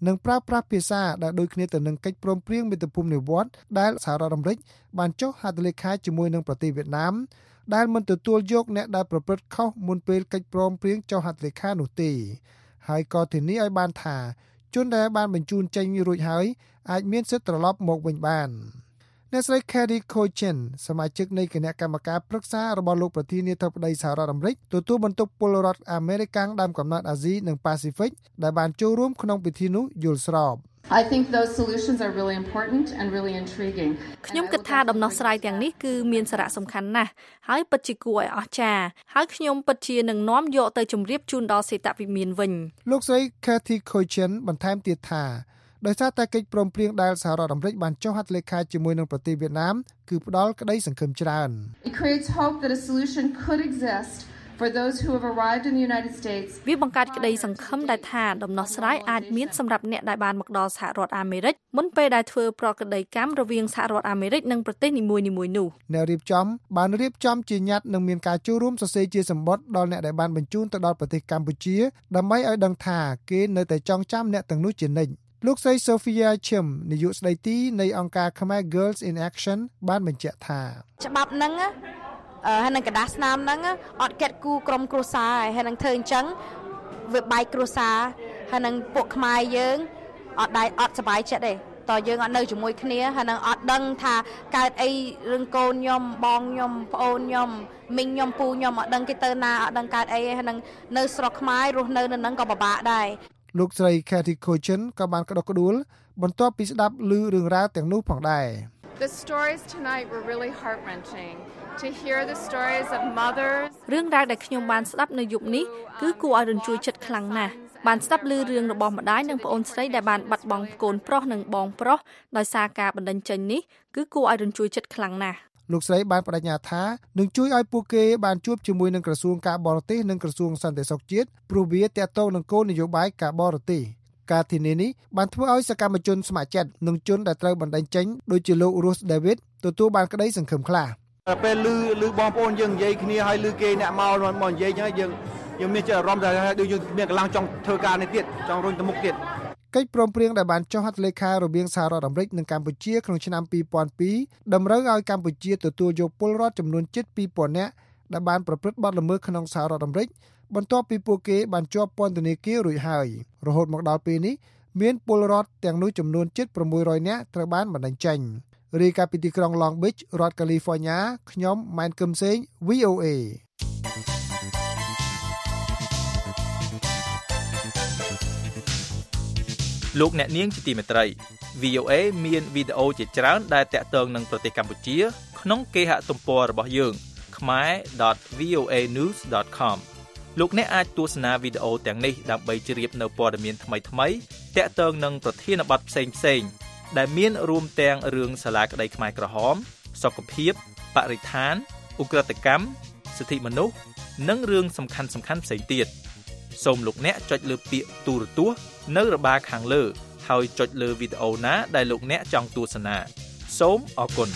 J: និងប្រើប្រាស់ភាសាដែលដូចគ្នាទៅនឹងកិច្ចព្រមព្រៀងមិត្តភូមិនិវត្តន៍ដែលសហរដ្ឋអាមេរិកបានចុះហត្ថលេខាជាមួយនឹងប្រទេសវៀតណាមដែលមិនទទួលយកអ្នកដែលប្រព្រឹត្តខុសមុនពេលកិច្ចព្រមព្រៀងចុះហត្ថលេខានោះទេហើយក៏ធានាឲ្យបានថាជនដែលបានបញ្ជូនចេញរួចហើយអាចមានសិទ្ធិត្រឡប់មកវិញបានអ្នកស្រី Katie Kochen សមាជិកនៃគណៈកម្មការប្រឹក្សារបស់លោកប្រធានាធិបតីសហរដ្ឋអាមេរិកទទួលបន្ទុកពលរដ្ឋអាមេរិកដើមកំណើតអាស៊ីនិងប៉ាស៊ីហ្វិកដែលបានចូលរួមក្នុងពិធីនោះយល់ស្រប
M: I think those solutions are really important and really intriguing.
C: ខ្ញុំគិតថាដំណោះស្រាយទាំងនេះគឺមានសារៈសំខាន់ណាស់ហើយពិតជាគួរឲ្យអស្ចារ្យហើយខ្ញុំពិតជានឹងនាំយកទៅជម្រាបជូនដល់សេតវិមានវិញ
J: លោកស្រី Katie Kochen បន្ថែមទៀតថាដោយសារតែកិច្ចព្រមព្រៀងដែលសហរដ្ឋអាមេរិកបានចុះហត្ថលេខាជាមួយនឹងប្រទេសវៀតណាមគឺផ្ដល់ក្តីសង្ឃឹមច្រើន
M: It creates hope that a solution could exist for those who have arrived in the United States.
C: វាបង្កើតក្តីសង្ឃឹមដែលថាដំណោះស្រាយអាចមានសម្រាប់អ្នកដែលបានមកដល់សហរដ្ឋអាមេរិកមុនពេលដែលធ្វើប្រតិកម្មកម្មរវាងសហរដ្ឋអាមេរិកនិងប្រទេសនីមួយៗនោះ
J: អ្នករៀបចំបានរៀបចំជាញត្តិនិងមានការចូលរួមសរសេរជាសម្បត្តិដល់អ្នកដែលបានបញ្ជូនទៅដល់ប្រទេសកម្ពុជាដើម្បីឲ្យដឹងថាគេនៅតែចងចាំអ្នកទាំងនោះជានិច្ចលោកស្រី Sophia Chim នាយកស្ដីទីនៃអង្គការ Khmer Girls in Action បានបញ្ជាក់ថា
N: ច្បាប់ហ្នឹងហើយនឹងกระดาษស្នាមហ្នឹងអត់កាត់គូក្រុមគ្រួសារហើយនឹងធ្វើអញ្ចឹងវាបែកគ្រួសារហើយនឹងពួកខ្មែរយើងអត់ដែរអត់សប្បាយចិត្តទេតើយើងអត់នៅជាមួយគ្នាហើយនឹងអត់ដឹងថាកើតអីរឿងកូនខ្ញុំបងខ្ញុំប្អូនខ្ញុំមីងខ្ញុំពូខ្ញុំអត់ដឹងគេទៅណាអត់ដឹងកើតអីហើយនឹងនៅស្រុកខ្មែររស់នៅនៅហ្នឹងក៏ពិបាកដែរ
J: លោកស្រី Katie Kochen ក៏បានក្តុកក្តួលបន្ទាប់ពីស្ដាប់ឮរឿងរ៉ាវទាំងនោះផងដែរ
M: The stories tonight were really heart-wrenching to hear the stories of mothers
C: រឿងរ៉ាវដែលខ្ញុំបានស្ដាប់នៅយប់នេះគឺគួរឲ្យរញ្ជួយចិត្តខ្លាំងណាស់បានស្ដាប់ឮរឿងរបស់ម្ដាយនិងប្អូនស្រីដែលបានបាត់បង់កូនប្រុសនិងបងប្រុសដោយសារការបណ្តេញចេញនេះគឺគួរឲ្យរញ្ជួយចិត្តខ្លាំងណាស់
J: លោកស្រីបានបដិញ្ញាថានឹងជួយឲ្យពួកគេបានជួបជាមួយនឹងក្រសួងការបរទេសនិងក្រសួងសន្តិសុខជាតិព្រោះវាទាក់ទងនឹងគោលនយោបាយការបរទេសការធានានេះបានធ្វើឲ្យសកម្មជនស្ម័គ្រចិត្តនិងជនដែលត្រូវបណ្តេញចេញដូចជាលោក Ross David ទទួលបានក្តីសង្ឃឹមខ្លះ
O: ពេលឮឮបងប្អូនយើងនិយាយគ្នាហើយឮគេអ្នកមកមកនិយាយអញ្ចឹងយើងយើងមានចិត្តអារម្មណ៍ថាដូចយើងមានកម្លាំងចង់ធ្វើការនេះទៀតចង់រុញទៅមុខទៀត
J: កិច្ចព្រមព្រៀងដែលបានចុះហត្ថលេខារវាងសហរដ្ឋអាមេរិកនិងកម្ពុជាក្នុងឆ្នាំពីរពាន់ពីរតម្រូវឲ្យកម្ពុជាទទួលយកពលរដ្ឋចំនួនជិតពីរពាន់នាក់ដែលបានប្រព្រឹត្តបទល្មើសក្នុងសហរដ្ឋអាមេរិកបន្ទាប់ពីពួកគេបានជាប់ពន្ធនាគាររួចហើយរហូតមកដល់ពេលនេះមានពលរដ្ឋទាំងនោះចំនួនជិតប្រាំមួយរយនាក់ត្រូវបានបណ្តេញចេញរាយការណ៍ពីទីក្រុង Long Beach រដ្ឋ California ខ្ញុំម៉ែនគឹមសេង វី អូ អេ
P: លោកអ្នកនាងជាទីមេត្រី វី អូ អេ មានវីដេអូជាច្រើនដែលតាក់ទងនឹងប្រទេសកម្ពុជាក្នុងគេហទំព័ររបស់យើង khmer dot v o a news dot com លោកអ្នកអាចទស្សនាវីដេអូទាំងនេះដើម្បីជ្រាបនៅព័ត៌មានថ្មីៗតាក់ទងនឹងប្រធានបទផ្សេងៗដែលមានរួមទាំងរឿងសាលាក្តីខ្មែរក្រហមសុខភាពបរិស្ថានឧក្រិដ្ឋកម្មសិទ្ធិមនុស្សនិងរឿងសំខាន់ៗផ្សេងទៀតសូមលោកអ្នកចុចលើពាក្យទូរទស្សន៍នៅរបារខាងលើហើយចុចលើវីដេអូណាដែលលោកអ្នកចង់ទស្សនាសូមអរគុណ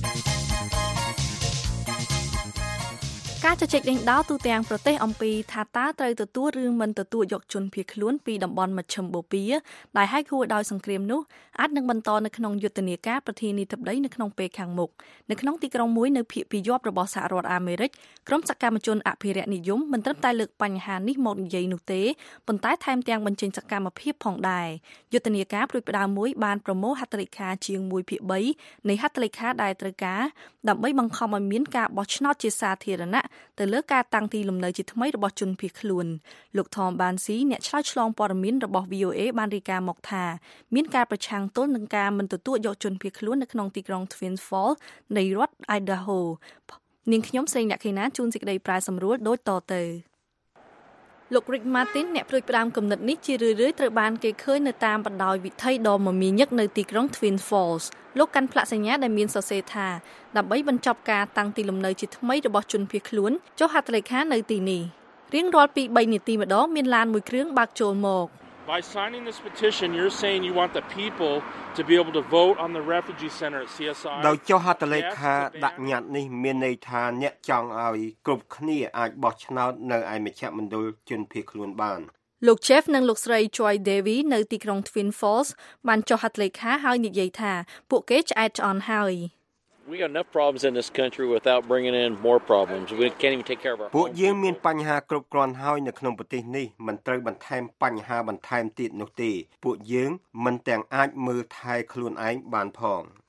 C: ការជជែកដេញដោលទូទាំងប្រទេសអំពីថាតើត្រូវទទួលឬមិនទទួលយកជនភៀសខ្លួនពីតំបន់មជ្ឈិមបូព៌ាដែលហែកហួរដោយសង្គ្រាមនោះអាចនឹងបន្តនៅក្នុងយុទ្ធនាការប្រធានាធិបតីនៅក្នុងពេលខាងមុខនៅក្នុងទីក្រុងមួយនៅភាគពាយ័ព្យរបស់សហរដ្ឋអាមេរិកក្រុមសកម្មជនអភិរក្សនិយមមិនត្រឹមតែលើកបញ្ហានេះមកនិយាយនោះទេប៉ុន្តែថែមទាំងបញ្ចេញសកម្មភាពផងដែរយុទ្ធនាការព្រួយផ្ដើមមួយបានប្រមូលហត្ថលេខាជាងមួយភាគបីនៃហត្ថលេខាដែលត្រូវការដើម្បីបង្ខំឲ្យមានការបោះឆ្នោតជាសាធារណៈទៅលើការតាំងទីលំនៅជាថ្មីរបស់ជនភៀសខ្លួនលោក Tom Bansi អ្នកឆ្លើយឆ្លងព័ត៌មានរបស់ វី អូ អេ បានរាយការណ៍មកថាមានការប្រឆាំងទល់នឹងការមិនទទួលយកជនភៀសខ្លួននៅក្នុងទីក្រុង Twin Falls នៃរដ្ឋ Idaho នាងខ្ញុំសេងអ្នកខេណាជួនសេចក្តីប្រាយសម្រួលដូចតទៅលោក Rick Martin អ្នកព្រួយផ្ដាំគំនិតនេះជារឿយៗត្រូវបានគេឃើញនៅតាមបណ្ដោយវិថីដ៏មមាញឹកនៅទីក្រុង Twin Falls លោកកាន់ផ្លាកសញ្ញាដែលមានសរសេរថាដើម្បីបញ្ចប់ការតាំងទីលំនៅជាថ្មីរបស់ជនភៀសខ្លួនចុះហត្ថលេខានៅទីនេះរៀងរាល់ពីបីនាទីម្ដងមានឡានមួយគ្រឿងបើកចូលមក
Q: By signing this petition you're saying you want the people to be able to vote on the refugee center at ซี เอส ไอ
R: ដោយចុះហត្ថលេខាដាក់ញត្តិនេះមានន័យថាអ្នកចង់ឲ្យគ្រប់គ្នាអាចបោះឆ្នោតនៅឯមជ្ឈមណ្ឌលជនភៀសខ្លួនបាន
C: លោក Jeff និងលោកស្រី Joy Devi នៅទីក្រុង Twin Falls បានចុះហត្ថលេខាហើយនិយាយថាពួកគេឆ្អែតឆ្អន់ហើយ
S: We got enough problems in this country without bringing in more problems. We can't even take care of our
R: ពួកយើងមានបញ្ហាគ្រប់គ្រាន់ហើយនៅក្នុងប្រទេសនេះមិនត្រូវបន្ថែមបញ្ហាបន្ថែមទៀតនោះទេពួកយើងមិនទាំងអាចមើលថែខ្លួនឯងបានផង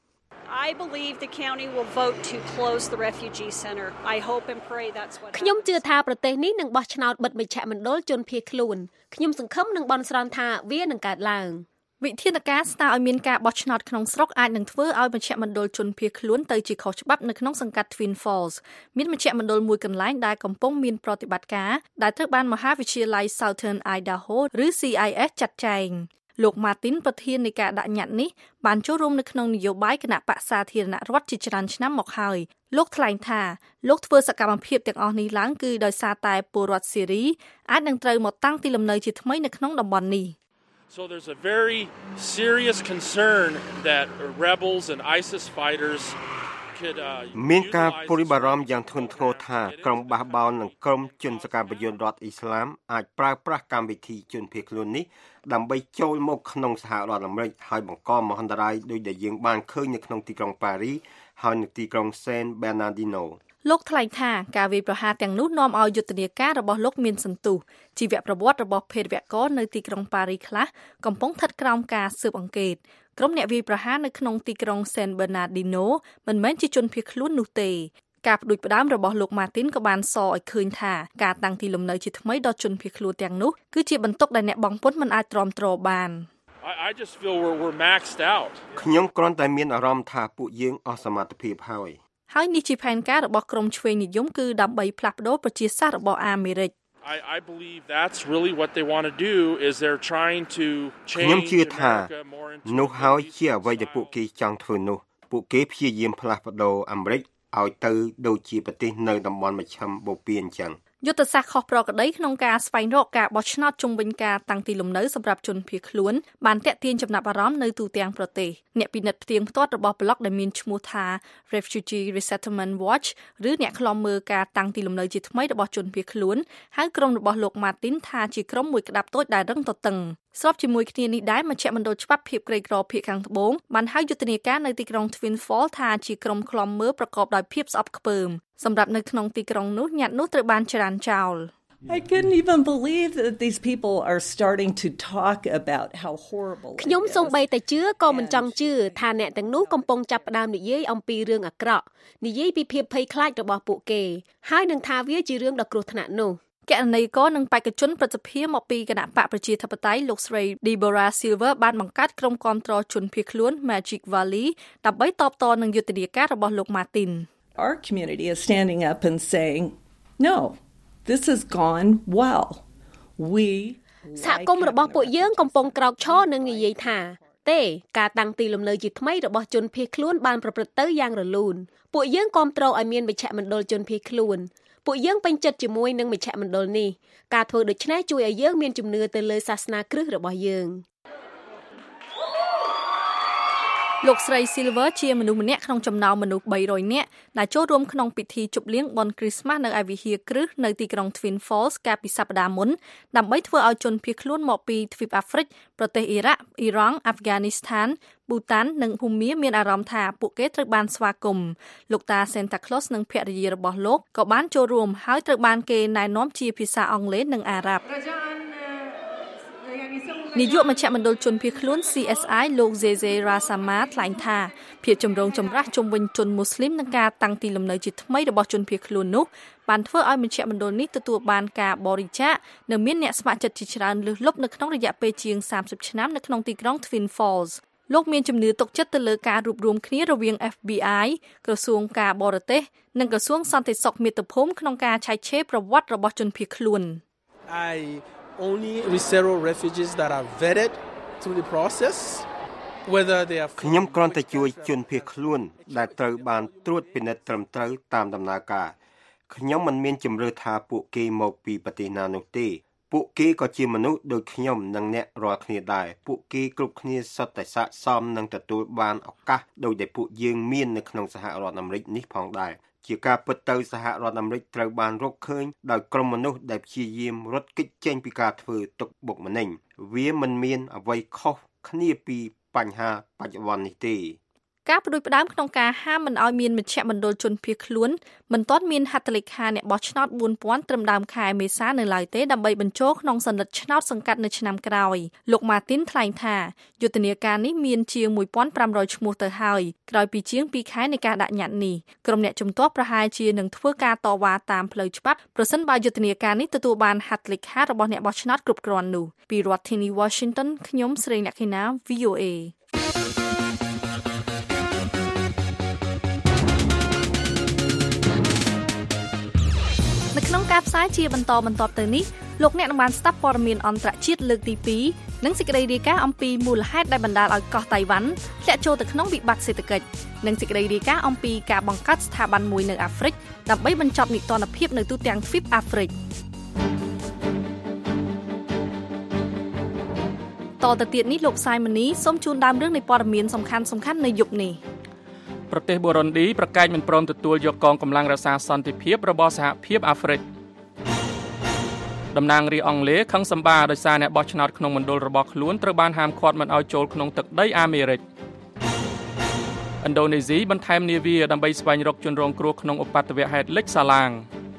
T: I believe the county will vote to close the refugee center. I hope and pray that's what
U: ខ្ញុំជឿថាប្រទេសនេះនឹងបោះឆ្នោតបិទមជ្ឈមណ្ឌលជនភៀសខ្លួនខ្ញុំសង្ឃឹមនឹងបន់ស្រន់ថាវានឹងកើតឡើង
C: វិធានការស្នើឲ្យមានការបោះឆ្នោតក្នុងស្រុកអាចនឹងធ្វើឲ្យមជ្ឈមណ្ឌលជនភៀសខ្លួនទៅជាខុសច្បាប់នៅក្នុងសង្កាត់ Twin Falls មានមជ្ឈមណ្ឌលមួយកន្លែងដែលកំពុងមានប្រតិបត្តិការដែលត្រូវបានមហាវិទ្យាល័យ Southern Idaho ឬ C I S ចាត់ចែងលោក Martin ប្រធាននៃការដាក់ញត្តិនេះបានចូលរួមនៅក្នុងនយោបាយគណៈបក្សសាធារណរដ្ឋជាច្រើនឆ្នាំមកហើយលោកថ្លែងថាលោកធ្វើសកម្មភាពទាំងអស់នេះឡើងគឺដោយសារតែពលរដ្ឋសេរីអាចនឹងត្រូវមកតាំងទីលំនៅជាថ្មីនៅក្នុងតំបន់នេះ
Q: So there's a very serious concern that rebels and ISIS fighters could uh
R: មានការព្រួយបារម្ភយ៉ាងធ្ងន់ធ្ងរថាក្រុមបះបោរនិងក្រុមជនសកម្មភាពរដ្ឋអ៊ីស្លាមអាចប្រើប្រាស់កម្មវិធីជនភៀសខ្លួននេះដើម្បីចូលមកក្នុងសហរដ្ឋអាមេរិកហើយបង្កមហន្តរាយដោយដែលយើងបានឃើញនៅក្នុងទីក្រុងប៉ារីហើយនៅទីក្រុង San Bernardino
C: លោកថ្លែងថាការវាយប្រហារទាំងនោះនាំឲ្យយុទ្ធនាការរបស់លោកមានសន្ទុះជីវប្រវត្តិរបស់ភេរវករនៅទីក្រុងប៉ារីខ្លះកំពុងស្ថិតក្រោមការស៊ើបអង្កេតក្រុមអ្នកវាយប្រហារនៅក្នុងទីក្រុង San Bernardino មិនមែនជាជនភៀសខ្លួននោះទេការផ្ដួចផ្ដើមរបស់លោក Martin ក៏បានសរឲ្យឃើញថាការតាំងទីលំនៅជាថ្មីដល់ជនភៀសខ្លួនទាំងនោះគឺជាបន្ទុកដែលអ្នកបង់ពន្ធមិនអាចទ្រាំទ្របាន
Q: I I just feel we're we're maxed out
R: ខ្ញុំគ្រាន់តែមានអារម្មណ៍ថាពួកយើងអស់សមត្ថភាពហើយ
C: ហើយនេះជាផែនការរបស់ក្រុមឆ្វេងនិយមគឺដើម្បីផ្លាស់ប្ដូរប្រជាសាស្ត្ររបស់អាមេរិក
Q: I I believe that's really what they want to do is they're trying to
R: ខ្ញុំ
Q: change
R: ជឿថា
Q: America more into
R: នោះហើយជាអ្វីដែលពួកគេចង់ធ្វើនោះពួកគេព្យាយាមផ្លាស់ប្ដូរអាមេរិកឲ្យទៅដូចជាប្រទេសនៅតំបន់មជ្ឈមបូព៌ាអញ្ចឹង
C: យុទ្ធសាស្ត្រខុសប្រក្រតីក្នុងការស្វែងរកការបោះឆ្នោតជុំវិញការតាំងទីលំនៅសម្រាប់ជនភៀសខ្លួនបានទាក់ទាញចំណាប់អារម្មណ៍នៅទូទាំងប្រទេសអ្នកពិនិត្យផ្ទៀងផ្ទាត់របស់ប្លុកដែលមានឈ្មោះថា Refugee Resettlement Watch ឬអ្នកឃ្លាំមើលការតាំងទីលំនៅជាថ្មីរបស់ជនភៀសខ្លួនហើយក្រុមរបស់លោក Martin ថាជាក្រុមមួយក្តាប់តូចដែលរឹងទទឹងស្របជាមួយគ្នានេះដែរមជ្ឈមណ្ឌលច្បាប់ភាពក្រីក្រភាគខាងត្បូងបានហៅយុទ្ធនាការនៅទីក្រុង Twin Falls ថាជាក្រុមឃ្លាំមើលប្រកបដោយភាពស្អប់ខ្ពើមសម្រាប់នៅក្នុងទីក្រុងនោះញត្តិនោះត្រូវបានចរានចោល
V: I couldn't even believe that these people are starting to talk about how horrible
U: ខ្ញុំសូម្បីតែជឿក៏មិនចង់ជឿថាអ្នកទាំងនោះកំពុងចាប់ផ្ដើមនិយាយអំពីរឿងអាក្រក់និយាយពីភាពភ័យខ្លាចរបស់ពួកគេហើយនឹងថាវាជារឿងដ៏គ្រោះថ្នាក់នោះគណនេយ្យករនិងបេក្ខជនប្រតិភិមកពីគណៈបកប្រជាធិបតេយ្យលោកស្រី Deborah Silver បានបង្កើតក្រុមគាំទ្រជនភៀសខ្លួន Magic Valley ដើម្បីតបតនឹងយុទ្ធនាការរបស់លោក Martin
V: Our community is standing up and saying no this has gone well we
U: សហគមន៍របស់ពួកយើងកំពុងក្រោកឈរនិងនិយាយថាទេការតាំងទីលំនៅជាថ្មីរបស់ជនភៀសខ្លួនបានប្រព្រឹត្តទៅយ៉ាងរលូនពួកយើងគាំទ្រឲ្យមានមជ្ឈមណ្ឌលជនភៀសខ្លួនពួកយើងពេញចិត្តជាមួយនឹងមជ្ឈមណ្ឌលនេះការធ្វើដូច្នេះជួយឲ្យយើងមានជំនឿទៅលើសាសនាគ្រឹះរបស់យើង
C: លោកស្រី Silver ជាមនុស្សម្នាក់ក្នុងចំណោមមនុស្សបីរយនាក់ដែលចូលរួមក្នុងពិធីជប់លៀងបុណ្យគ្រីស្មាស់នៅឯវិហារគ្រឹះនៅទីក្រុង Twin Falls កាលពីសប្តាហ៍មុនដើម្បីធ្វើឲ្យជនភៀសខ្លួនមកពីទ្វីបអាហ្វ្រិកប្រទេសអ៊ីរ៉ាក់អ៊ីរ៉ង់អាហ្វហ្គានីស្ថានប៊ូតាននិងភូមាមានអារម្មណ៍ថាពួកគេត្រូវបានស្វាគមន៍លោកតា Santa Claus និងភរិយារបស់លោកក៏បានចូលរួមហើយត្រូវបានគេណែនាំជាភាសាអង់គ្លេសនិងអារ៉ាប់នាយកមជ្ឈមណ្ឌលជនភៀសខ្លួន C S I លោក Zeze Rasama ថ្លែងថាភាពចម្រូងចម្រាសជុំវិញជនមូស្លីមនិងការតាំងទីលំនៅជាថ្មីរបស់ជនភៀសខ្លួននោះបានធ្វើឲ្យមជ្ឈមណ្ឌលនេះទទួលបានការបរិច្ចាគនិងមានអ្នកស្ម័គ្រចិត្តជាច្រើនលើសលប់នៅក្នុងរយៈពេលជាងសាមសិបឆ្នាំនៅក្នុងទីក្រុង Twin Falls លោកមានជំនឿទុកចិត្តទៅលើការរួបរวมគ្នារវាង F B I ក្រសួងការបរទេសនិងក្រសួងសន្តិសុខមាតុភូមិក្នុងការឆែកឆេរប្រវត្តិរបស់ជនភៀសខ្លួន
W: I only resettle refugees that are vetted through the process whether they are
R: ខ្ញុំគ្រាន់តែជួយជនភៀសខ្លួនដែលត្រូវបានត្រួតពិនិត្យត្រឹមត្រូវតាមដំណើរការខ្ញុំមិនមានជំរឿថាពួកគេមកពីប្រទេសណានោះទេពួកគេក៏ជាមនុស្សដូចខ្ញុំនិងអ្នករាល់គ្នាដែរពួកគេគ្រប់គ្នាសុទ្ធតែស័ក្តិសមនឹងទទួលបានឱកាសដោយដែលពួកយើងមាននៅក្នុងសហរដ្ឋអាមេរិកនេះផងដែរជាការពិតទៅសហរដ្ឋអាមេរិកត្រូវបានរកឃើញដោយក្រុមមនុស្សដែលព្យាយាមរត់គេចចេញពីការធ្វើទុកបុកម្នេញវាមិនមានអ្វីខុសគ្នាពីបញ្ហាបច្ចុប្បន្ននេះទេ
C: ការផ្ដួចផ្ដើមក្នុងការហាមមិនឲ្យមានមជ្ឈមណ្ឌលជនភៀសខ្លួនមិនទាន់មានហត្ថលេខាអ្នកបោះឆ្នោត បួនពាន់ ត្រឹមដើមខែមេសានៅឡើយទេដើម្បីបញ្ចូលក្នុងសន្និដ្ឋឆ្នោតសង្កាត់នៅឆ្នាំក្រោយលោក Martin ថ្លែងថាយុទ្ធនាការនេះមានជាង មួយពាន់ប្រាំរយ ឈ្មោះទៅហើយក្រោយពីជាងពីរខែនៃការដាក់ញត្តិនេះក្រុមអ្នកជំទាស់ប្រហែលជានឹងធ្វើការតវ៉ាតាមផ្លូវច្បាប់ប្រសិនបើយុទ្ធនាការនេះទទួលបានហត្ថលេខារបស់អ្នកបោះឆ្នោតគ្រប់គ្រាន់នោះពីរដ្ឋធានី Washington ខ្ញុំស្រីលក្ខិណា វី អូ เอនៅក្នុងការផ្សាយជាបន្តបន្ទាប់ទៅនេះលោកអ្នកនឹងបានស្ដាប់ព័ត៌មានអន្តរជាតិលើកទីពីរនិងសេចក្តីរាយការណ៍អំពីមូលហេតុដែលបណ្ដាលឲ្យកោះតៃវ៉ាន់ធ្លាក់ចូលទៅក្នុងវិបត្តិសេដ្ឋកិច្ចនិងសេចក្តីរាយការណ៍អំពីការបង្កើតស្ថាប័នមួយនៅអាហ្វ្រិកដើម្បីបញ្ចប់នីតិរដ្ឋភាពនៅទូទាំងទ្វីបអាហ្វ្រិកតទៅទៀតនេះលោកសាយម៉ានីសូមជូនដើមរឿងនៃព័ត៌មានសំខាន់ៗនៅយប់នេះ
D: ប្រទេសបូរុនឌីប្រកាសមិនព្រមទទួលយកកងកម្លាំងរក្សាសន្តិភាពរបស់សហភាពអាហ្វ្រិកតំណាងរាស្ត្រអង់គ្លេសខឹងសម្បាដោយសារអ្នកបោះឆ្នោតក្នុងមណ្ឌលរបស់ខ្លួនត្រូវបានហាមឃាត់មិនឲ្យចូលក្នុងទឹកដីអាមេរិកឥណ្ឌូនេស៊ីបន្ថែមនាវាដើម្បីស្វែងរកជនរងគ្រោះក្នុងឧបទ្ទវហេតុលិចសាឡាង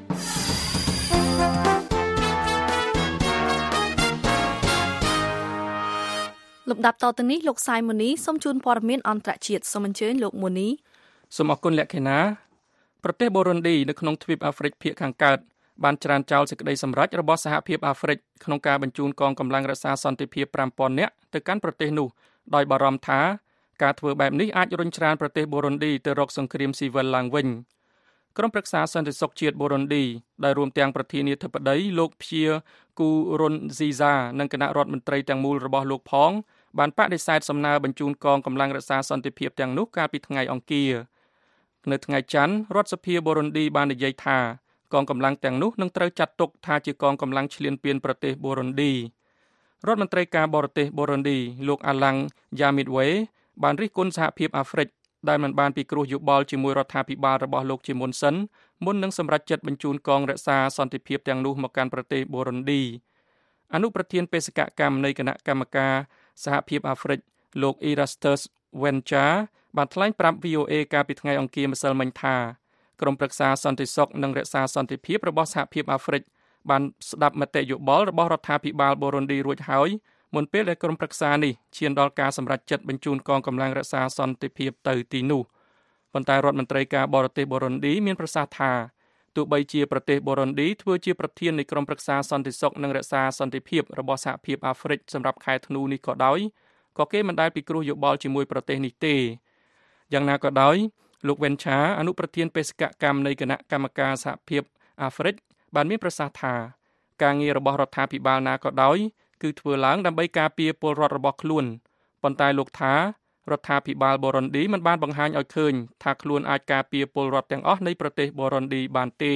C: លំដាប់តទៅនេះលោកសាយម៉ូនីសូមជូនព័ត៌មានអន្តរជាតិសូមអញ្ជើញលោកម៉ូនី
D: សូមអរគុណលក្ខិណាប្រទេសបូរុនឌីនៅក្នុងទ្វីបអាហ្វ្រិកភាគខាងកើតបានច្រានចោលសេចក្តីសម្រេចរបស់សហភាពអាហ្វ្រិកក្នុងការបញ្ជូនកងកម្លាំងរក្សាសន្តិភាព ប្រាំពាន់ នាក់ទៅកាន់ប្រទេសនោះដោយបារម្ភថាការធ្វើបែបនេះអាចរុញច្រានប្រទេសបូរុនឌីទៅរកសង្គ្រាមស៊ីវិលឡើងវិញក្រុមប្រឹក្សាសន្តិសុខជាតិបូរុនឌីដែលរួមទាំងប្រធានាធិបតីលោកភៀគូរុនស៊ីហ្សានិងគណៈរដ្ឋមន្ត្រីទាំងមូលរបស់លោកផងបានបដិសេធសំណើបញ្ជូនកងកម្លាំងរក្សាសន្តិភាពទាំងនោះកាលពីថ្ងៃអង្គារនៅថ្ងៃច័ន្ទរដ្ឋសភាបូរុនឌីបាននិយាយថាកងកម្លាំងទាំងនោះនឹងត្រូវចាត់ទុកថាជាកងកម្លាំងឈ្លានពានប្រទេសបូរុនឌីរដ្ឋមន្ត្រីការបរទេសបូរុនឌីលោកអាឡាំងយ៉ាមីតវេបានរិះគន់សហភាពអាហ្វ្រិកដែលមិនបានពិគ្រោះយោបល់ជាមួយរដ្ឋាភិបាលរបស់លោកជាមុនសិនមុននឹងសម្រេចចិត្តបញ្ជូនកងរក្សាសន្តិភាពទាំងនោះមកកាន់ប្រទេសបូរុនឌីអនុប្រធានបេសកកម្មនៃគណៈកម្មការសហភាពអាហ្វ្រិកលោក Erastus Wencha បានថ្លែងប្រាប់ វី អូ เอ កាលពីថ្ងៃអង្គារម្សិលមិញថាក្រុមប្រឹក្សាសន្តិសុខនិងរក្សាសន្តិភាពរបស់សហភាពអាហ្វ្រិកបានស្ដាប់មតិយោបល់របស់រដ្ឋាភិបាលបូរុនឌីរួចហើយមុនពេលដែលក្រុមប្រឹក្សានេះឈានដល់ការសម្រេចចិត្តបញ្ជូនកងកម្លាំងរក្សាសន្តិភាពទៅទីនោះប៉ុន្តែរដ្ឋមន្ត្រីការបរទេសបូរុនឌីមានប្រសាសន៍ថាទោះបីជាប្រទេសបូរុនឌីធ្វើជាប្រធាននៃក្រុមប្រឹក្សាសន្តិសុខនិងរក្សាសន្តិភាពរបស់សហភាពអាហ្វ្រិកសម្រាប់ខែធ្នូនេះក៏ដោយក៏គេមិនដែលពិគ្រោះយោបល់ជាមួយប្រទេសនេះទេយ៉ាងណាក៏ដោយលោកវិនឆាអនុប្រធានបេសកកម្មនៃគណៈកម្មការសហភាពអាហ្វ្រិកបានមានប្រសាសន៍ថាការងាររបស់រដ្ឋាភិបាលណាក៏ដោយគឺធ្វើឡើងដើម្បីការពារពលរដ្ឋរបស់ខ្លួនប៉ុន្តែលោកថារដ្ឋាភិបាលបូរុនឌីមិនបានបង្ហាញឲ្យឃើញថាខ្លួនអាចការពារពលរដ្ឋទាំងអស់នៃប្រទេសបូរុនឌីបានទេ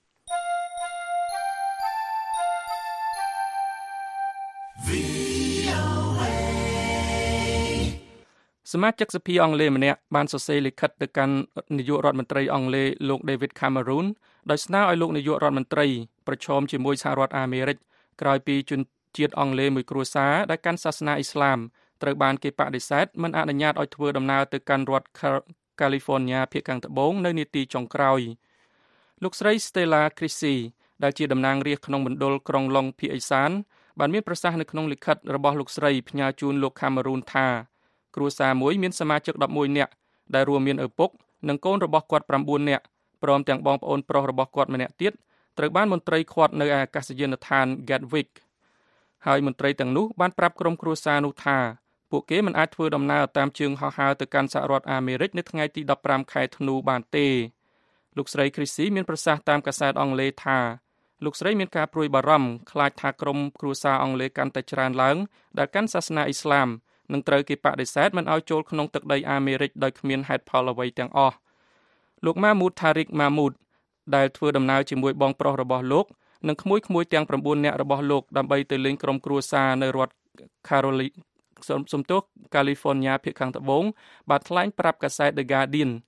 D: សមាជិកសភាអង់គ្លេសម្នាក់បានសរសេរលិខិតទៅកាន់នាយករដ្ឋមន្ត្រីអង់គ្លេសលោក David Cameron ដោយស្នើឲ្យលោកនាយករដ្ឋមន្ត្រីប្រឈមជាមួយសហរដ្ឋអាមេរិកក្រោយពីជនជាតិអង់គ្លេសមួយគ្រួសារដែលកាន់សាសនាអ៊ីស្លាមត្រូវបានគេបដិសេធមិនអនុញ្ញាតឲ្យធ្វើដំណើរទៅកាន់រដ្ឋ California ភាគខាងត្បូងនៅនាទីចុងក្រោយលោកស្រី Stella Creasy ដែលជាតំណាងរាស្ត្រក្នុងមណ្ឌលក្រុងឡុងភាគឦសានបានមានប្រសាសន៍នៅក្នុងលិខិតរបស់លោកស្រីផ្ញើជូនលោក Cameron ថាគ្រួសារមួយមានសមាជិកដប់មួយនាក់ដែលរួមមានឪពុកនិងកូនរបស់គាត់ប្រាំបួននាក់ព្រមទាំងបងប្អូនប្រុសរបស់គាត់ម្នាក់ទៀតត្រូវបានមន្ត្រីឃាត់នៅអាកាសយានដ្ឋាន Gatwick ហើយមន្ត្រីទាំងនោះបានប្រាប់ក្រុមគ្រួសារនោះថាពួកគេមិនអាចធ្វើដំណើរតាមជើងហោះហើរទៅកាន់សហរដ្ឋអាមេរិកនៅថ្ងៃទីដប់ប្រាំខែធ្នូបានទេលោកស្រី Creasy មានប្រសាសន៍តាមកាសែតអង់គ្លេសថាលោកស្រីមានការព្រួយបារម្ភខ្លាចថាក្រុមគ្រួសារអង់គ្លេសកាន់តែច្រើនឡើងដែលកាន់សាសនាអ៊ីស្លាមនឹងត្រូវគេបដិសេធមិនឲ្យចូលក្នុងទឹកដីអាមេរិកដោយគ្មានហេតុផលអ្វីទាំងអស់លោក Mahmoud Tariq Mahmoud ដែលធ្វើដំណើរជាមួយបងប្រុសរបស់លោកនិងក្មួយៗទាំងប្រាំបួននាក់របស់លោកដើម្បីទៅលេងក្រុមគ្រួសារនៅរដ្ឋ Carolina សំទោស California ភាគខាងត្បូងបានថ្លែងប្រាប់កាសែត The Guardian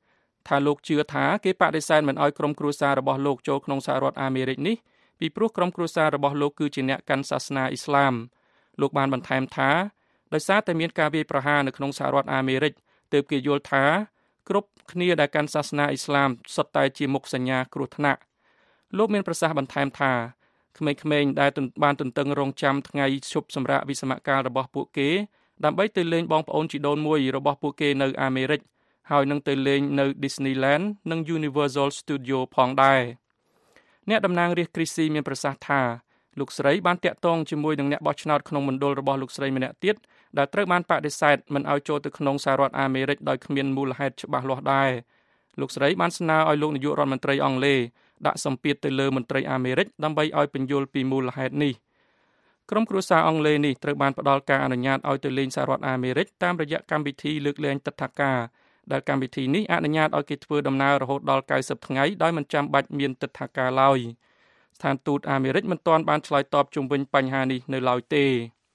D: ថាលោកជឿថាគេបដិសេធមិនឲ្យក្រុមគ្រួសាររបស់លោកចូលក្នុងសហរដ្ឋអាមេរិកនេះពីព្រោះក្រុមគ្រួសាររបស់លោកគឺជាអ្នកកាន់សាសនាអ៊ីស្លាមលោកបានបន្ថែមថាដោយសារតែមានការវាយប្រហារនៅក្នុងសហរដ្ឋអាមេរិកទើបគេយល់ថាគ្រប់គ្នាដែលកាន់សាសនាអ៊ីស្លាមសុទ្ធតែជាមុខសញ្ញាគ្រោះថ្នាក់លោកមានប្រសាសន៍បន្ថែមថាក្មេងៗដែលបានទន្ទឹងរង់ចាំថ្ងៃឈប់សម្រាកវិស្សមកាលរបស់ពួកគេដើម្បីទៅលេងបងប្អូនជីដូនមួយរបស់ពួកគេនៅអាមេរិកហើយនឹងទៅលេងនៅ Disneyland និង Universal Studio ផងដែរអ្នកតំណាងរាស្ត្រគ្រីស៊ីមានប្រសាសន៍ថាលោកស្រីបានតាក់ទងជាមួយនឹងអ្នកបោះឆ្នោតក្នុងមណ្ឌលរបស់លោកស្រីម្នាក់ទៀតដែលត្រូវបានបដិសេធមិនឲ្យចូលទៅក្នុងសហរដ្ឋអាមេរិកដោយគ្មានមូលហេតុច្បាស់លាស់ដែរលោកស្រីបានស្នើឲ្យលោកនាយករដ្ឋមន្ត្រីអង់គ្លេសដាក់សម្ពាធទៅលើមន្ត្រីអាមេរិកដើម្បីឲ្យពន្យល់ពីមូលហេតុនេះក្រុមគ្រួសារអង់គ្លេសនេះត្រូវបានផ្ដល់ការអនុញ្ញាតឲ្យទៅលេងសហរដ្ឋអាមេរិកតាមរយៈកម្មវិធីលើកលែងទិដ្ឋាការដែលកម្មវិធីនេះអនុញ្ញាតឲ្យគេធ្វើដំណើររហូតដល់九十ថ្ងៃដោយមិនចាំបាច់មានទិដ្ឋាការឡើយស្ថានទូតអាមេរិកមិនទាន់បានឆ្លើយតបជុំវិញបញ្ហានេះនៅឡើយទេ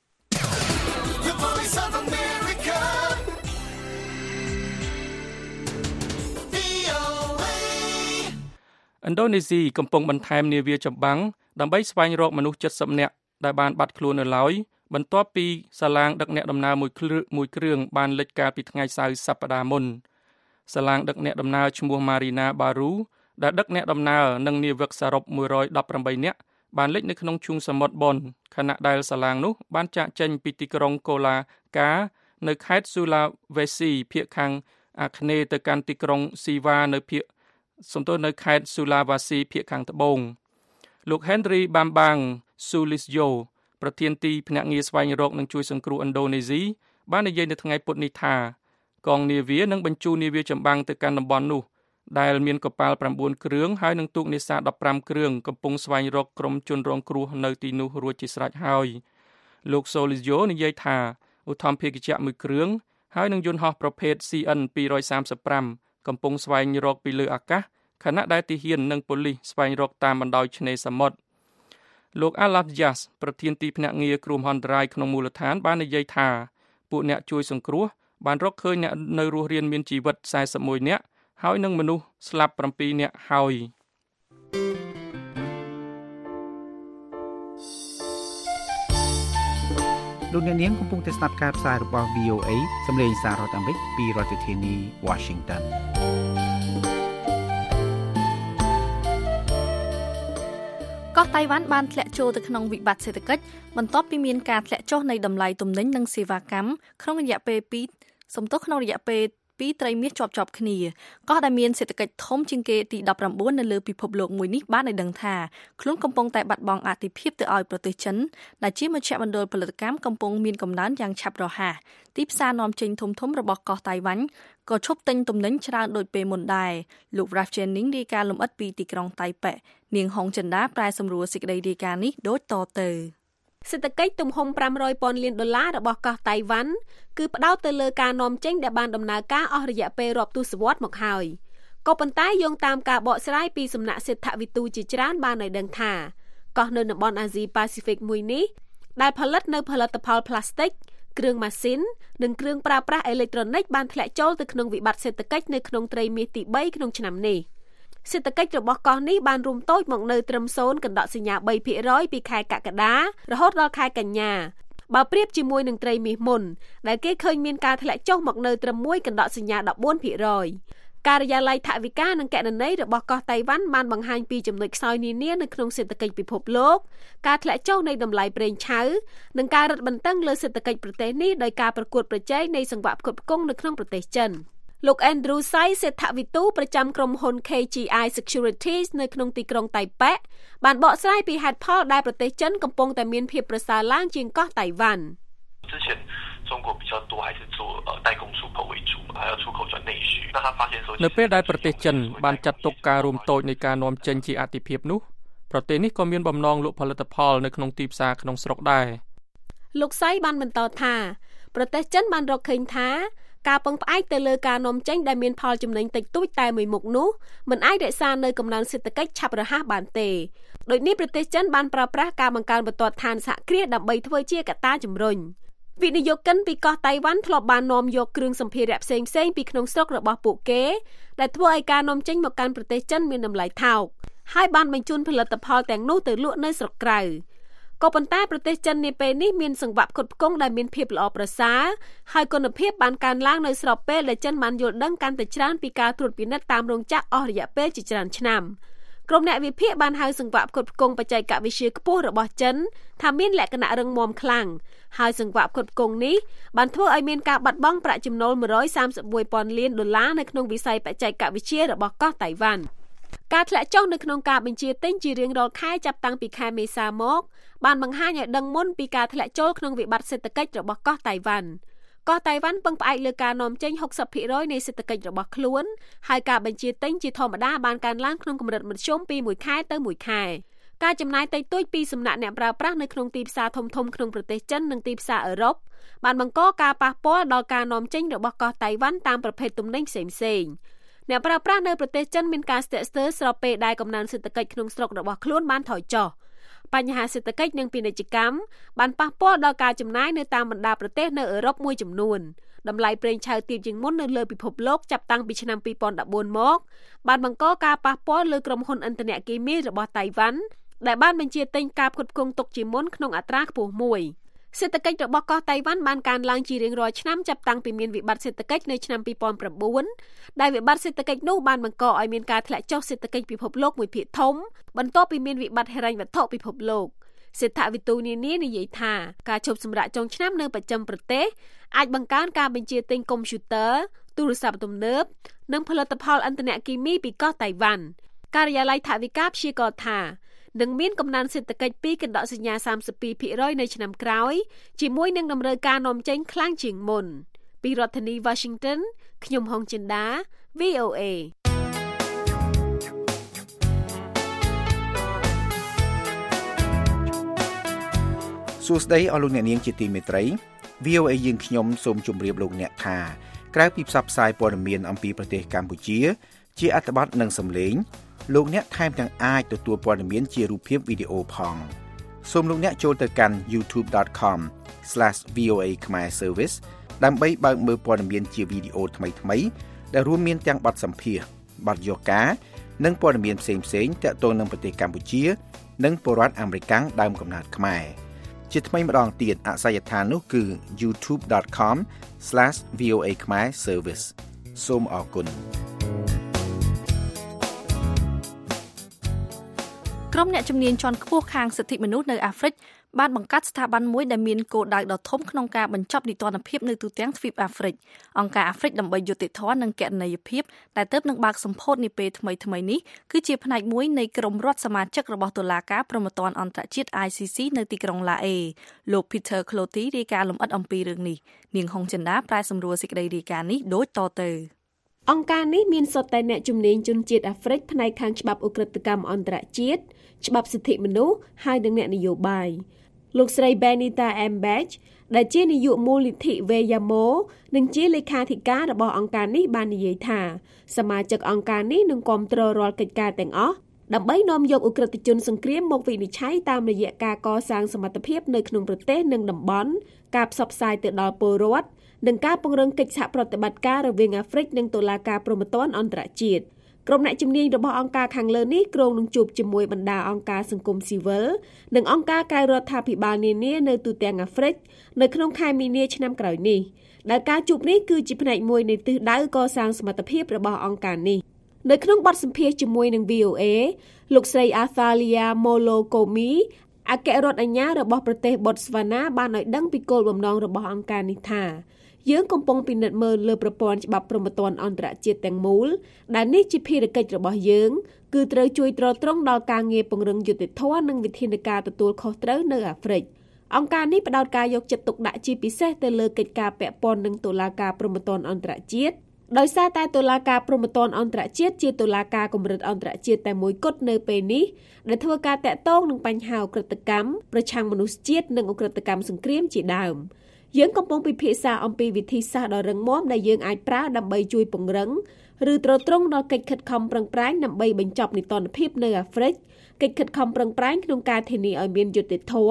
D: ឥណ្ឌូនេស៊ីកំពុងបន្ថែមនាវាចម្បាំងដើម្បីស្វែងរកមនុស្សเจ็ดสิบនាក់ដែលបានបាត់ខ្លួននៅឡើយបន្ទាប់ពីសាឡាងដឹកអ្នកដំណើរមួយគ្រឿងមួយគ្រឿងបានលិចកាលពីថ្ងៃសៅរ៍សប្តាហ៍មុនសាឡាងដឹកអ្នកដំណើរឈ្មោះ Marina Baru ដែលដឹកអ្នកដំណើរនិងនាវិកសរុបមួយរយដប់ប្រាំបីនាក់បានលិចនៅក្នុងឈូងសមុទ្របនខណៈដែលសាឡាងនោះបានចាកចេញពីទីក្រុងកូឡាកានៅខេត្ត Sulawesi ភាគខាងអាគ្នេយ៍ទៅកាន់ទីក្រុង Siwa នៅភាគសំទោសនៅខេត្ត Sulawesi ភាគខាងត្បូងលោក Henry Bambang Sulistyo ប្រធានទីភ្នាក់ងារស្វែងរកនិងជួយសង្គ្រោះឥណ្ឌូនេស៊ីបាននិយាយនៅថ្ងៃពុធនេះថាកងនាវានឹងបញ្ជូននាវាចម្បាំងទៅកាន់តំបន់នោះដែលមានកប៉ាល់ប្រាំបួនគ្រឿងហើយនឹងទូកនេសាទដប់ប្រាំគ្រឿងកំពុងស្វែងរកក្រុមជនរងគ្រោះនៅទីនោះរួចជាស្រេចហើយលោក Sulistyo និយាយថាឧទ្ធម្ភាគចក្រមួយគ្រឿងហើយនឹងយន្តហោះប្រភេទ C N two thirty-five កំពុងស្វែងរកពីលើអាកាសខណៈដែលទាហាននិងប៉ូលីសស្វែងរកតាមបណ្ដោយឆ្នេរសមុទ្រលោក Alap Jas ប្រធានទីភ្នាក់ងារគ្រោះមហន្តរាយក្នុងមូលដ្ឋានបាននិយាយថាពួកអ្នកជួយសង្គ្រោះបានរកឃើញអ្នកនៅរស់រានមានជីវិតสี่สิบเอ็ดនាក់ហើយនឹងមនុស្សស្លាប់sevenនាក់ហើយ
I: លោកអ្នកនាងកំពុងតែស្ដាប់ការផ្សាយរបស់ V O A សម្លេងសាររដ្ឋអាមេរិកពីរដ្ឋធានី Washington
C: កោះតៃវ៉ាន់បានធ្លាក់ចូលទៅក្នុងវិបត្តិសេដ្ឋកិច្ចបន្ទាប់ពីមានការធ្លាក់ចុះនៃតម្លៃទំនិញនិងសេវាកម្មក្នុងរយៈពេលពីរសំទោសក្នុងរយៈពេលពីរត្រីមាសជាប់ៗគ្នាកោះដែលមានសេដ្ឋកិច្ចធំជាងគេទីដប់ប្រាំបួននៅលើពិភពលោកមួយនេះបានឲ្យដឹងថាខ្លួនកំពុងតែបាត់បង់អាទិភាពទៅឲ្យប្រទេសចិនដែលជាមជ្ឈមណ្ឌលផលិតកម្មកំពុងមានកំណើនយ៉ាងឆាប់រហ័សទីផ្សារនាំចេញធំៗរបស់កោះតៃវ៉ាន់ក៏ឈប់ទិញទំនិញច្រើនដូចពេលមុនដែរលោក Ralph Jennings រាយការណ៍លម្អិតពីទីក្រុងតៃប៉េនាងហុងចិនដាប្រែសម្រួលសេចក្តីរាយការណ៍នេះដូចតទៅ
U: សេដ្ឋកិច្ចទំហំfive hundredពាន់លានដុល្លាររបស់កោះតៃវ៉ាន់គឺផ្ដោតទៅលើការនាំចេញដែលបានដំណើរការអស់រយៈពេលរាប់ទសវត្សរ៍មកហើយក៏ប៉ុន្តែយោងតាមការបកស្រាយពីសំណាក់សេដ្ឋវិទូជាច្រើនបានឲ្យដឹងថាកោះនៅតំបន់អាស៊ីប៉ាស៊ីហ្វិកមួយនេះដែលផលិតនៅផលិតផលផ្លាស្ទិកគ្រឿងម៉ាស៊ីននិងគ្រឿងប្រើប្រាស់អេឡិចត្រូនិកបានធ្លាក់ចូលទៅក្នុងវិបត្តិសេដ្ឋកិច្ចនៅក្នុងត្រីមាសទីthreeក្នុងឆ្នាំនេះសេដ្ឋកិច្ចរបស់កោះនេះបានរួមតូចមកនៅត្រឹមศูนย์កន្ដកសញ្ញាthree percent ពីខែកក្កដារហូតដល់ខែកញ្ញាបើប្រៀបជាមួយនឹងត្រីមាសមុនដែលគេឃើញមានការធ្លាក់ចុះមកនៅត្រឹមoneកន្ដកសញ្ញាfourteen percent ការិយាល័យថវិកានិងគណនេយ្យរបស់កោះតៃវ៉ាន់បានបង្ហាញពីចំណុចខ្សោយនានានៅក្នុងសេដ្ឋកិច្ចពិភពលោកការធ្លាក់ចុះនៃតម្លៃប្រេងឆៅនិងការរឹតបន្តឹងលើសេដ្ឋកិច្ចប្រទេសនេះដោយការប្រកួតប្រជែងនៃសង្វាក់ផ្គត់ផ្គង់នៅក្នុងប្រទេសចិនលោក Andrew Sai សេដ្ឋវិទូប្រចាំក្រុមហ៊ុន K G I Securities នៅក្នុងទីក្រុងតៃប៉េបានបកស្រាយពីហេតុផលដែលប្រទេសចិនកំពុងតែមានភាពប្រសើរឡើងជាងកោះតៃវ៉ាន់
D: នៅពេលដែលប្រទេសចិនបានចាត់ទុកការរួមតូចនៃការនាំចេញជាអាទិភាពនោះប្រទេសនេះក៏មានបំណងលក់ផលិតផលនៅក្នុងទីផ្សារក្នុងស្រុកដែរ
U: លោកសៃបានបន្តថាប្រទេសចិនបានរកឃើញថាការពឹងផ្អែកទៅលើការនាំចេញដែលមានផលចំណេញតិចតួចតែមួយមុខនោះមិនអាចរក្សានៅកំណើនសេដ្ឋកិច្ចឆាប់រហ័សបានទេដូចនេះប្រទេសចិនបានប្រើប្រាស់ការបង្កើនបន្ទាត់ឋានសហគ្រាសដើម្បីធ្វើជាកត្តាជំរុញវិនិយោគិនពីកោះតៃវ៉ាន់ធ្លាប់បាននាំយកគ្រឿងសម្ភារៈផ្សេងៗពីក្នុងស្រុករបស់ពួកគេដែលធ្វើឲ្យការនាំចេញមកកាន់ប្រទេសចិនមានតម្លៃថោកហើយបានបញ្ជូនផលិតផលទាំងនោះទៅលក់នៅស្រុកក្រៅក៏ប៉ុន្តែប្រទេសចិននាពេលនេះមានសង្វាក់ផ្គត់ផ្គង់ដែលមានភាពល្អប្រសើរហើយគុណភាពបានកើនឡើងនៅស្របពេលដែលចិនបានយល់ដឹងកាន់តែច្រើនពីការត្រួតពិនិត្យតាមរោងចក្រអស់រយៈពេលជាច្រើនឆ្នាំក្រុមអ្នកវិភាគបានហៅសង្វាក់ផ្គត់ផ្គង់បច្ចេកវិទ្យាខ្ពស់របស់ចិនថាមានលក្ខណៈរឹងមាំខ្លាំងហើយសង្វាក់ផ្គត់ផ្គង់នេះបានធ្វើឲ្យមានការបាត់បង់ប្រាក់ចំណូលone hundred thirty-oneពាន់លានដុល្លារនៅក្នុងវិស័យបច្ចេកវិទ្យារបស់កោះតៃវ៉ាន់ការធ្លាក់ចុះនៅក្នុងការបញ្ជាទិញជារៀងរាល់ខែចាប់តាំងពីខែមេសាមកបានបង្ហាញឲ្យដឹងមុនពីការធ្លាក់ចូលក្នុងវិបត្តិសេដ្ឋកិច្ចរបស់កោះតៃវ៉ាន់កោះតៃវ៉ាន់ពឹងផ្អែកលើការនាំចេញsixty percentនៃសេដ្ឋកិច្ចរបស់ខ្លួនហើយការបញ្ជាទិញជាធម្មតាបានកើនឡើងក្នុងកម្រិតមធ្យមពីមួយខែទៅមួយខែការចំណាយតិចតួចពីសំណាក់អ្នកប្រើប្រាស់នៅក្នុងទីផ្សារធំៗក្នុងប្រទេសចិននិងទីផ្សារអឺរ៉ុបបានបង្កការប៉ះពាល់ដល់ការនាំចេញរបស់កោះតៃវ៉ាន់តាមប្រភេទទំនិញផ្សេងៗអ្នកប្រើប្រាស់នៅប្រទេសចិនមានការស្ទាក់ស្ទើរស្របពេលដែលកំណើនសេដ្ឋកិច្ចក្នុងស្រុករបស់ខ្លួនបានថយចុះបញ្ហាសេដ្ឋកិច្ចនិងពាណិជ្ជកម្មបានប៉ះពាល់ដល់ការចំណាយនៅតាមបណ្ដាប្រទេសនៅអឺរ៉ុបមួយចំនួនតម្លៃប្រេងឆៅទាបជាងមុននៅលើពិភពលោកចាប់តាំងពីឆ្នាំtwo thousand fourteenមកបានបង្កការប៉ះពាល់លើក្រុមហ៊ុនឥន្ធនៈគីមីរបស់តៃវ៉ាន់ដែលបានបញ្ជាទិញការផ្គត់ផ្គង់ទុកជាមុនក្នុងអត្រាខ្ពស់មួយសេដ្ឋកិច្ចរបស់កោះតៃវ៉ាន់បានកើនឡើងជារៀងរាល់ឆ្នាំចាប់តាំងពីមានវិបត្តិសេដ្ឋកិច្ចនៅឆ្នាំtwo thousand nineដែលវិបត្តិសេដ្ឋកិច្ចនោះបានបង្កឲ្យមានការធ្លាក់ចុះសេដ្ឋកិច្ចពិភពលោកមួយភាគធំបន្ទាប់ពីមានវិបត្តិហិរញ្ញវត្ថុពិភពលោកសេដ្ឋវិទូនានានិយាយថាការឈប់សម្រាកចុងឆ្នាំនៅប្រចាំប្រទេសអាចបង្កើនការបញ្ជាទិញកុំព្យូទ័រទូរស័ព្ទទំនើបនិងផលិតផលឥន្ធនៈគីមីពីកោះតៃវ៉ាន់ការិយាល័យថវិកាព្យាករណ៍ថានឹងមានកំណើនសេដ្ឋកិច្ចពីកណ្ដកសញ្ញាthirty-two percentនៅឆ្នាំក្រោយជាមួយនឹងតម្រូវការនាំចេញខ្លាំងជាងមុនពីរដ្ឋធានី Washington ខ្ញុំហុងចិន្តា V O A
I: សួស្តីអស់លោកអ្នកនាងជាទីមេត្រី V O A យើងខ្ញុំសូមជម្រាបលោកអ្នកថាក្រៅពីផ្សព្វផ្សាយព័ត៌មានអំពីប្រទេសកម្ពុជាជាអត្ថបទនិងសំឡេងលោកអ្នកថែមទាំងអាចទទួលព័ត៌មានជារូបភាពវីដេអូផងសូមលោកអ្នកចូលទៅកាន់ youtube dot com slash v o a khmer service ដើម្បីបើកមើលព័ត៌មានជាវីដេអូថ្មីៗដែលរួមមានទាំងបទសម្ភាសន៍បទយកការនិងព័ត៌មានផ្សេងៗទាក់ទងនឹងប្រទេសកម្ពុជានិងពលរដ្ឋអាមេរិកដើមកំណើតខ្មែរជាថ្មីម្ដងទៀតអាសយដ្ឋាននោះគឺ youtube dot com slash v o a khmer service សូមអរគុណ
C: ក្រុមអ្នកជំនាញជាន់ខ្ពស់ខាងសិទ្ធិមនុស្សនៅអាហ្វ្រិកបានបង្កើតស្ថាប័នមួយដែលមានគោលដៅដ៏ធំក្នុងការបញ្ចប់នីតិរដ្ឋភាពនៅទូទាំងទ្វីបអាហ្វ្រិកអង្គការអាហ្វ្រិកដើម្បីយុត្តិធម៌និងគណនេយ្យភាពដែលទើបនឹងបើកសម្ពោធនាពេលថ្មីៗនេះគឺជាផ្នែកមួយនៃក្រុមរដ្ឋសមាជិករបស់តុលាការព្រហ្មទណ្ឌអន្តរជាតិ I C C នៅទីក្រុងឡាអេលោក Peter Clotty រាយការណ៍លម្អិតអំពីរឿងនេះនាងហុងចិន្តាប្រែសម្រួលសេចក្តីរាយការណ៍នេះដូចតទៅ
U: អង្គការនេះមានសុទ្ធតែអ្នកជំនាញជនជាតិអាហ្វ្រិកផ្នែកខាងច្បាប់ឧក្រិដ្ឋកម្មអន្តរជាតិច្បាប់សិទ្ធិមនុស្សហើយនិងអ្នកនយោបាយលោកស្រី Benita Embach ដែលជានាយកមូលនិធិ Veyamo និងជាលេខាធិការរបស់អង្គការនេះបាននិយាយថាសមាជិកអង្គការនេះនឹងគាំទ្ររាល់កិច្ចការទាំងអស់ដើម្បីនាំយកឧក្រិដ្ឋជនសង្គ្រាមមកវិនិច្ឆ័យតាមរយៈការកសាងសមត្ថភាពនៅក្នុងប្រទេសនិងតំបន់ការផ្សព្វផ្សាយទៅដល់ពលរដ្ឋនិងការពង្រឹងកិច្ចសហប្រតិបត្តិការរវាងអាហ្វ្រិកនិងតុលាការព្រហ្មទណ្ឌអន្តរជាតិក្រុមអ្នកជំនាញរបស់អង្គការខាងលើនេះគ្រោងនឹងជួបជាមួយបណ្ដាអង្គការសង្គមស៊ីវិលនិងអង្គការក្រៅរដ្ឋាភិបាលនានានៅទូទាំងអាហ្វ្រិកនៅក្នុងខែមីនាឆ្នាំក្រោយនេះដែលការជួបនេះគឺជាផ្នែកមួយនៃទិសដៅកសាងសមត្ថភាពរបស់អង្គការនេះនៅក្នុងបទសម្ភាសន៍ជាមួយនឹង V O A លោកស្រី Athalia Molokomi អគ្គរដ្ឋអាជ្ញារបស់ប្រទេស Botswana បានឲ្យដឹងពីគោលបំណងរបស់អង្គការនេះថាយើងកំពុងពិនិត្យមើលលើប្រព័ន្ធច្បាប់ព្រហ្មទណ្ឌអន្តរជាតិទាំងមូលដែលនេះជាភារកិច្ចរបស់យើងគឺត្រូវជួយទ្រទ្រង់ដល់ការងារពង្រឹងយុត្តិធម៌និងវិធានការទទួលខុសត្រូវនៅអាហ្វ្រិកអង្គការនេះផ្ដោតការយកចិត្តទុកដាក់ជាពិសេសទៅលើកិច្ចការពាក់ព័ន្ធនឹងតុលាការព្រហ្មទណ្ឌអន្តរជាតិដោយសារតែតុលាការព្រហ្មទណ្ឌអន្តរជាតិជាតុលាការកម្រិតអន្តរជាតិតែមួយគត់នៅពេលនេះដែលធ្វើការតាក់ទងនឹងបញ្ហាឧក្រិដ្ឋកម្មប្រឆាំងមនុស្សជាតិនិងឧក្រិដ្ឋកម្មសង្គ្រាមជាដើមយើងកំពុងពិភាក្សាអំពីវិធីសាស្ត្រដ៏រឹងមាំដែលយើងអាចប្រើដើម្បីជួយពង្រឹងឬទ្រទ្រង់ដល់កិច្ចខិតខំប្រឹងប្រែងដើម្បីបញ្ចប់នីតិរដ្ឋភាពនៅអាហ្វ្រិកកិច្ចខិតខំប្រឹងប្រែងក្នុងការធានាឲ្យមានយុត្តិធម៌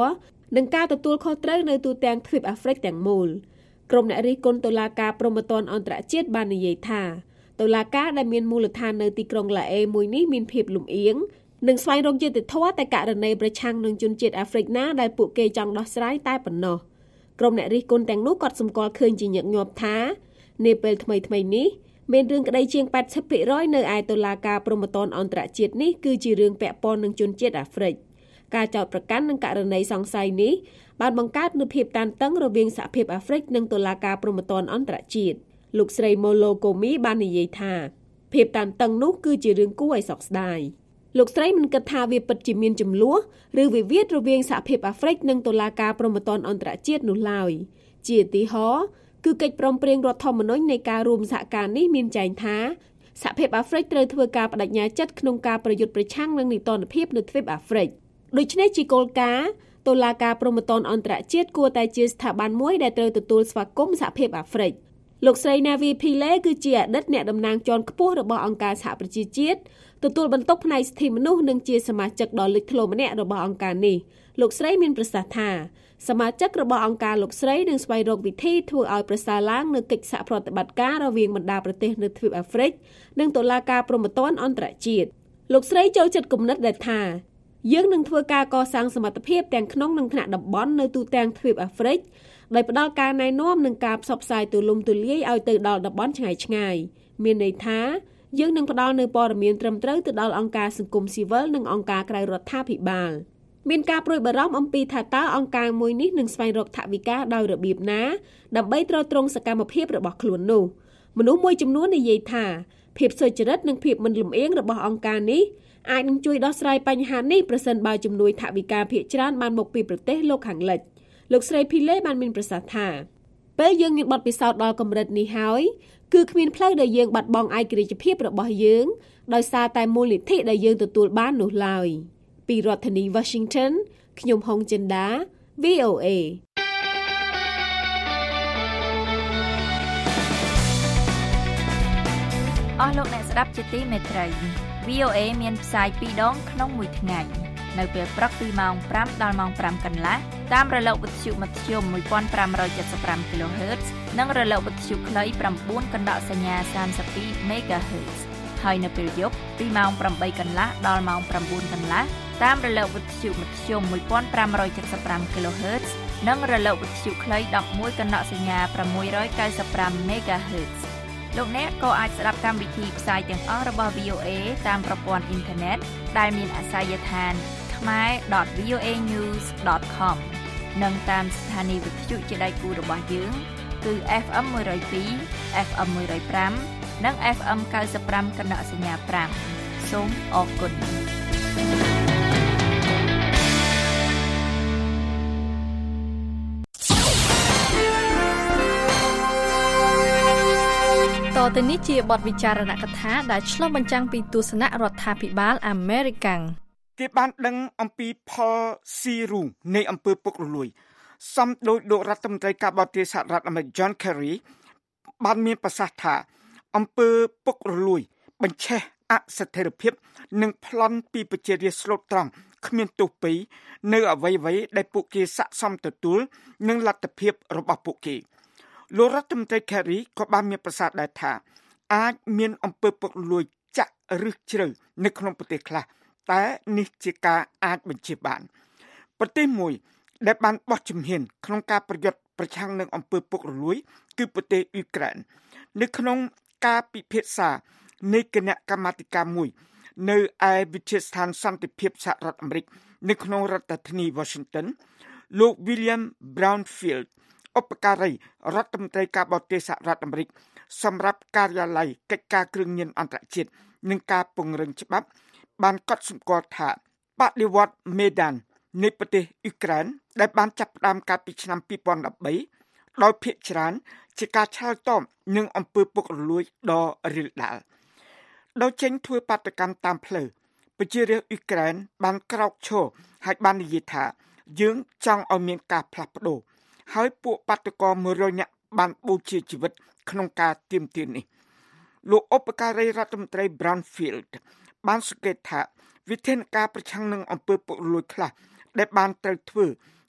U: និងការទទួលខុសត្រូវនៅទូទាំងទ្វីបអាហ្វ្រិកទាំងមូលក្រុមអ្នករិះគន់តុលាការព្រហ្មទណ្ឌអន្តរជាតិបាននិយាយថាតុលាការដែលមានមូលដ្ឋាននៅទីក្រុងឡាអេមួយនេះមានភាពលំអៀងនិងស្វែងរកយុត្តិធម៌តែករណីប្រឆាំងនឹងជនជាតិអាហ្វ្រិកណាដែលពួកគេចង់ដោះស្រាយតែប៉ុណ្ណោះក្រុមអ្នករិះគន់ទាំងនោះក៏សម្គាល់ឃើញជាញឹកញាប់ថានាពេលថ្មីៗនេះមានរឿងក្តីជាង แปดสิบเปอร์เซ็นต์ នៅឯតុលាការព្រហ្មទណ្ឌអន្តរជាតិនេះគឺជារឿងពាក់ព័ន្ធនឹងជនជាតិអាហ្វ្រិកការចោទប្រកាន់នឹងករណីសង្ស័យនេះបានបង្កើតនូវភាពតានតឹងរវាងសហភាពអាហ្វ្រិកនិងតុលាការព្រហ្មទណ្ឌអន្តរជាតិលោកស្រី Molo Komi បាននិយាយថាភាពតានតឹងនោះគឺជារឿងគួរឲ្យសោកស្ដាយលោកស្រីមិនគិតថាវាពិតជាមានចំនួនឬវិវាទរវាងសហភាពអាហ្វ្រិកនិងតុលាការព្រហ្មទណ្ឌអន្តរជាតិនោះឡើយជាឧទាហរណ៍គឺកិច្ចព្រមព្រៀងរដ្ឋធម្មនុញ្ញនៃការរួមសហការនេះមានចែងថាសហភាពអាហ្វ្រិកត្រូវធ្វើការបដិញ្ញាចិត្តក្នុងការប្រយុទ្ធប្រឆាំងនឹងនីតិរដ្ឋភាពនៅទ្វីបអាហ្វ្រិកដូច្នេះជាគោលការណ៍តុលាការព្រហ្មទណ្ឌអន្តរជាតិគួរតែជាស្ថាប័នមួយដែលត្រូវទទួលស្វាគមន៍សហភាពអាហ្វ្រិកលោកស្រី Navi Pillay គឺជាអតីតអ្នកតំណាងជាន់ខ្ពស់របស់អង្គការសហប្រជាជាតិទទួលបន្ទុកផ្នែកសិទ្ធិមនុស្សនិងជាសមាជិកដ៏លេចធ្លោម្នាក់របស់អង្គការនេះលោកស្រីមានប្រសាសន៍ថាសមាជិករបស់អង្គការលោកស្រីនឹងស្វែងរកវិធីធ្វើឲ្យប្រសើរឡើងនូវកិច្ចសហប្រតិបត្តិការរវាងបណ្ដាប្រទេសនៅទ្វីបអាហ្វ្រិកនិងតុលាការព្រហ្មទណ្ឌអន្តរជាតិលោកស្រីចូលចិត្តគំនិតដែលថាយើងនឹងធ្វើការកសាងសមត្ថភាពទាំងក្នុងនិងថ្នាក់តំបន់នៅទូទាំងទ្វីបអាហ្វ្រិកដោយផ្ដល់ការណែនាំនិងការផ្សព្វផ្សាយទូលំទូលាយឲ្យទៅដល់តំបន់ឆ្ងាយឆ្ងាយមានន័យថាយើងនឹងផ្ដល់នូវព័ត៌មានត្រឹមត្រូវទៅដល់អង្គការសង្គមស៊ីវិលនិងអង្គការក្រៅរដ្ឋាភិបាលមានការព្រួយបារម្ភអំពីថាតើអង្គការមួយនេះនឹងស្វែងរកថវិកាដោយរបៀបណាដើម្បីទ្រទ្រង់សកម្មភាពរបស់ខ្លួននោះមនុស្សមួយចំនួននិយាយថាភាពសុចរិតនិងភាពមិនលំអៀងរបស់អង្គការនេះអាចនឹងជួយដោះស្រាយបញ្ហានេះប្រសិនបើជំនួយថវិកាភាគច្រើនបានមកពីប្រទេសលោកខាងលិចលោកស្រី Pillay បានមានប្រសាសន៍ថាពេលយើងមានបទពិសោធន៍ដល់កម្រិតនេះហើយគឺគ្មានផ្លូវដែលយើងបាត់បង់ឯករាជ្យភាពរបស់យើងដោយសារតែមូលនិធិដែលយើងទទួលបាននោះឡើយពីរដ្ឋធានី Washington ខ្ញុំហុងចិន្តា វី អូ เอ
A: អស់លោកអ្នកស្ដាប់ជាទីមេត្រី វី អូ เอ មានផ្សាយពីរដងក្នុងមួយថ្ងៃនៅពេលព្រឹកពីម៉ោងប្រាំដល់ម៉ោងប្រាំកន្លះតាមរលកវិទ្យុមធ្យម một nghìn năm trăm七十ห้า kHz និងរលកវិទ្យុខ្លី chín កណ្ដកសញ្ញា សាមសិបពីរ MHz ហើយនៅពេលយប់ពីម៉ោងប្រាំបីកន្លះដល់ម៉ោងប្រាំបួនកន្លះតាមរលកវិទ្យុមធ្យម một nghìn năm trăm七十ห้า kHz និងរលកវិទ្យុខ្លី 11 កណ្ដកសញ្ញា sáu chín five មេហ្គាហឺត លោកអ្នកក៏អាចស្ដាប់កម្មវិធីផ្សាយទាំងអស់របស់ វី អូ เอ តាមប្រព័ន្ធអ៊ីនធឺណិតដែលមានអាសយដ្ឋាន khmer dot v o a news dot com និងតាមស្ថានីយវិទ្យុជាដៃគូរបស់យើងគឺ เอฟ เอ็ม one oh two เอฟ เอ็ม one oh five និង เอฟ เอ็ม ninety-five កណ្ដកសញ្ញា five សូមអរគុណ
C: តទៅនេះជាបទវិចារណកថាដែលឆ្លុះបញ្ចាំងពីទស្សនៈរដ្ឋាភិបាលអាមេរិក
B: គេបានដឹងអំពីផលស៊ីរូនៃអំពើពុករលួយសំដោយលោករដ្ឋមន្ត្រីការបរទេសសហរដ្ឋអាមេរិក John Kerry បានមានប្រសាសន៍ថាអំពើពុករលួយបញ្ឆេះអស្ថិរភាពនិងប្លន់ពីប្រជារាស្ត្រស្លូតត្រង់គ្មានទោសពីនៅអ្វីៗដែលពួកគេស័ក្តិសមទទួលនឹងលទ្ធភាពរបស់ពួកគេលោករដ្ឋមន្ត្រី Kerry ក៏បានមានប្រសាសន៍ដែរថាអាចមានអំពើពុករលួយចាក់ឫសជ្រៅនៅក្នុងប្រទេសខ្លះតែនេះជាការអាចបញ្ជាបានប្រទេសមួយដែលបានបោះជំហានក្នុងការប្រយុទ្ធប្រឆាំងនឹងអំពើពុករលួយគឺប្រទេសអ៊ុយក្រែននៅក្នុងការពិភាក្សានៃគណៈកម្មាធិការមួយនៅឯវិទ្យាស្ថានសន្តិភាពសហរដ្ឋអាមេរិកនៅក្នុងរដ្ឋធានី Washington លោក William Brownfield ឧបការីរដ្ឋមន្ត្រីការបរទេសសហរដ្ឋអាមេរិកសម្រាប់ការិយាល័យកិច្ចការគ្រឿងញៀនអន្តរជាតិនិងការពង្រឹងច្បាប់បានកត់សម្គាល់ថាបដិវត្តន៍មេដាននៃប្រទេសអ៊ុយក្រែនដែលបានចាប់ផ្ដើមកាលពីឆ្នាំពីរពាន់ដប់បីដោយភាគច្រើនជាការឆ្លើយតបនឹងអំពើពុករលួយដ៏រាលដាលដោយចេញធ្វើបាតកម្មតាមផ្លូវប្រជារាស្ត្រអ៊ុយក្រែនបានក្រោកឈរហើយបាននិយាយថាយើងចង់ឲ្យមានការផ្លាស់ប្ដូរហើយពួកបាតកោមួយរយនាក់បានបូជាជីវិតក្នុងការទាមទារនេះលោកឧបការីរដ្ឋមន្ត្រី Brownfield បានសង្កេតថាវិធានការប្រឆាំងនឹងអំពើពុករលួយខ្លះដែលបានត្រូវធ្វើ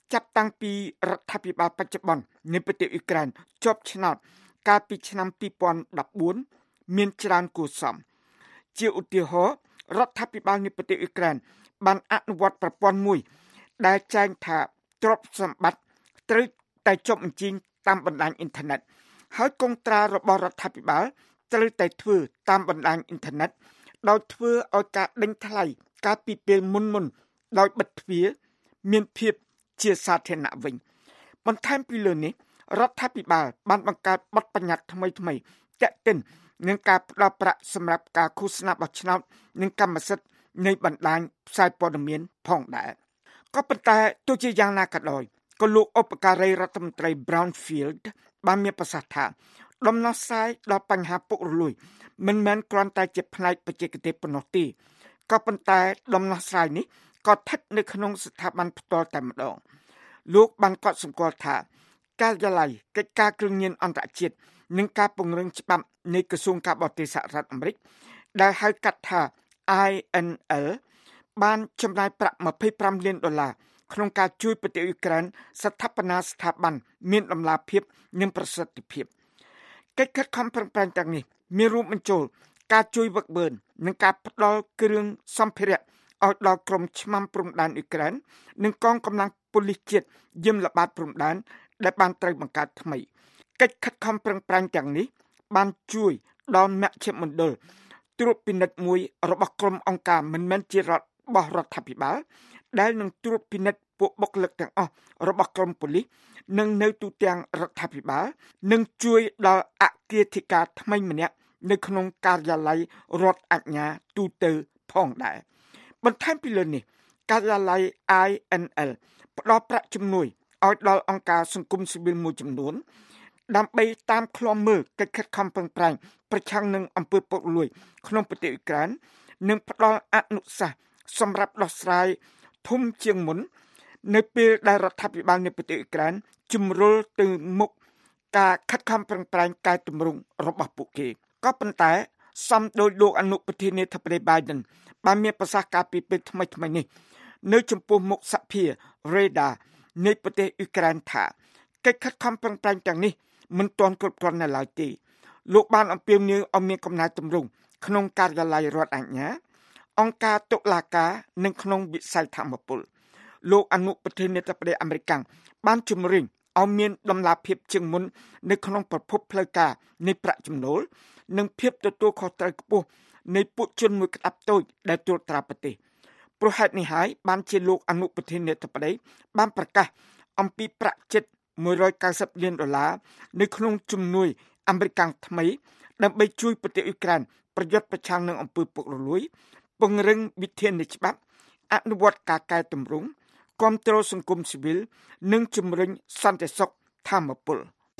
B: ចាប់តាំងពីរដ្ឋាភិបាលបច្ចុប្បន្ននៃប្រទេសអ៊ុយក្រែនជាប់ឆ្នោតកាលពីឆ្នាំពីរពាន់ដប់បួនមានច្រើនគួរសមជាឧទាហរណ៍រដ្ឋាភិបាលនៃប្រទេសអ៊ុយក្រែនបានអនុវត្តប្រព័ន្ធមួយដែលចែងថាទ្រព្យសម្បត្តិត្រូវតែចុះបញ្ជីតាមបណ្ដាញអ៊ីនធឺណិតហើយកុងត្រារបស់រដ្ឋាភិបាលត្រូវតែធ្វើតាមបណ្ដាញអ៊ីនធឺណិតដោយធ្វើឲ្យការដេញថ្លៃកាលពីពេលមុនមុនដោយបិទទ្វារមានភាពជាសាធារណៈវិញបន្ថែមពីលើនេះរដ្ឋាភិបាលបានបង្កើតបទបញ្ញត្តិថ្មីថ្មីទាក់ទិននឹងការផ្តល់ប្រាក់សម្រាប់ការឃោសនាបោះឆ្នោតនិងកម្មសិទ្ធិនៃបណ្ដាញផ្សាយព័ត៌មានផងដែរក៏ប៉ុន្តែទោះជាយ៉ាងណាក៏ដោយក៏លោកឧបការីរដ្ឋមន្ត្រី Brownfield បានមានប្រសាសន៍ថាដំណោះស្រាយដល់បញ្ហាពុករលួយមិនមែនគ្រាន់តែជាផ្នែកបច្ចេកទេសប៉ុណ្ណោះទេក៏ប៉ុន្តែដំណោះស្រាយនេះក៏ស្ថិតនៅក្នុងស្ថាប័នផ្ទាល់តែម្ដងលោកបានកត់សម្គាល់ថាការិយាល័យកិច្ចការគ្រឿងញៀនអន្តរជាតិនិងការពង្រឹងច្បាប់នៃក្រសួងការបរទេសសហរដ្ឋអាមេរិកដែលហៅកាត់ថា I N L បានចំណាយប្រាក់ยี่สิบห้าលានដុល្លារក្នុងការជួយប្រទេសអ៊ុយក្រែនស្ថាបនាស្ថាប័នមានតម្លាភាពនិងប្រសិទ្ធភាពកិច្ចខិតខំប្រឹងប្រែងទាំងនេះមានរួមបញ្ចូលការជួយវឹកវើនិងការផ្ដល់គ្រឿងសម្ភារៈឲ្យដល់ក្រុមឆ្មាំព្រំដែនអ៊ុយក្រែននិងកងកម្លាំងប៉ូលីសជាតិយាមល្បាតព្រំដែនដែលបានត្រូវបង្កើតថ្មីកិច្ចខិតខំប្រឹងប្រែងទាំងនេះបានជួយដល់មជ្ឈមណ្ឌលត្រួតពិនិត្យមួយរបស់ក្រុមអង្គការមិនមែនជារបស់រដ្ឋាភិបាលដែលនឹងត្រួតពិនិត្យពួកបុគ្គលិកទាំងអស់របស់ក្រុមប៉ូលីសនិងនៅទូទាំងរដ្ឋាភិបាលនិងជួយដល់អគ្គលេខាធិការថ្មីម្នាក់នៅក្នុងការិយាល័យរដ្ឋអាជ្ញាទូទៅផងដែរបន្ថែមពីលើនេះការិយាល័យ I N L ផ្ដល់ប្រាក់ជំនួយឲ្យដល់អង្គការសង្គមស៊ីវិលមួយចំនួនដើម្បីតាមឃ្លាំមើលកិច្ចខិតខំប្រឹងប្រែងប្រឆាំងនឹងអំពើពុករលួយក្នុងប្រទេសអ៊ុយក្រែននិងផ្ដល់អនុសាសន៍សម្រាប់ដោះស្រាយធំជាងមុននៅពេលដែលរដ្ឋាភិបាលនៃប្រទេសអ៊ុយក្រែនជំរុញទៅមុខការខិតខំប្រឹងប្រែងកែតម្រង់របស់ពួកគេក៏ប៉ុន្តែសំដោយលោកអនុប្រធានាធិបតី Biden បានមានប្រសាសន៍ការពីពេលថ្មីថ្មីនេះនៅចំពោះមុខសភា Rada នៃប្រទេសអ៊ុយក្រែនថាកិច្ចខិតខំប្រឹងប្រែងទាំងនេះមិនទាន់គ្រប់គ្រាន់នៅឡើយទេលោកបានអំពាវនាវឲ្យមានកំណែទម្រង់ក្នុងការិយាល័យរដ្ឋអាជ្ញាអង្គការតុលាការនិងក្នុងវិស័យធម្មពលលោកអនុប្រធានាធិបតីអាមេរិកបានជំរុញឲ្យមានដំណាភាពជាងមុននៅក្នុងប្រភពផ្លូវការនៃប្រាក់ចំណូលនិងភាពទទួលខុសត្រូវខ្ពស់នៃពួកជនមួយក្តាប់តូចដែលត្រួតត្រាប្រទេសព្រោះហេតុនេះហើយបានជាលោកអនុប្រធានាធិបតីបានប្រកាសអំពីប្រាក់ជិតមួយរយเก้าสิบលានដុល្លារនៅក្នុងជំនួយអាមេរិកថ្មីដើម្បីជួយប្រទេសអ៊ុយក្រែនប្រយុទ្ធប្រឆាំងនឹងអំពើពុករលួយពង្រឹងវិធាននៃច្បាប់អនុវត្តការកែតម្រង់គាំទ្រសង្គមស៊ីវិលនិងជំរុញសន្តិសុខធម្មពល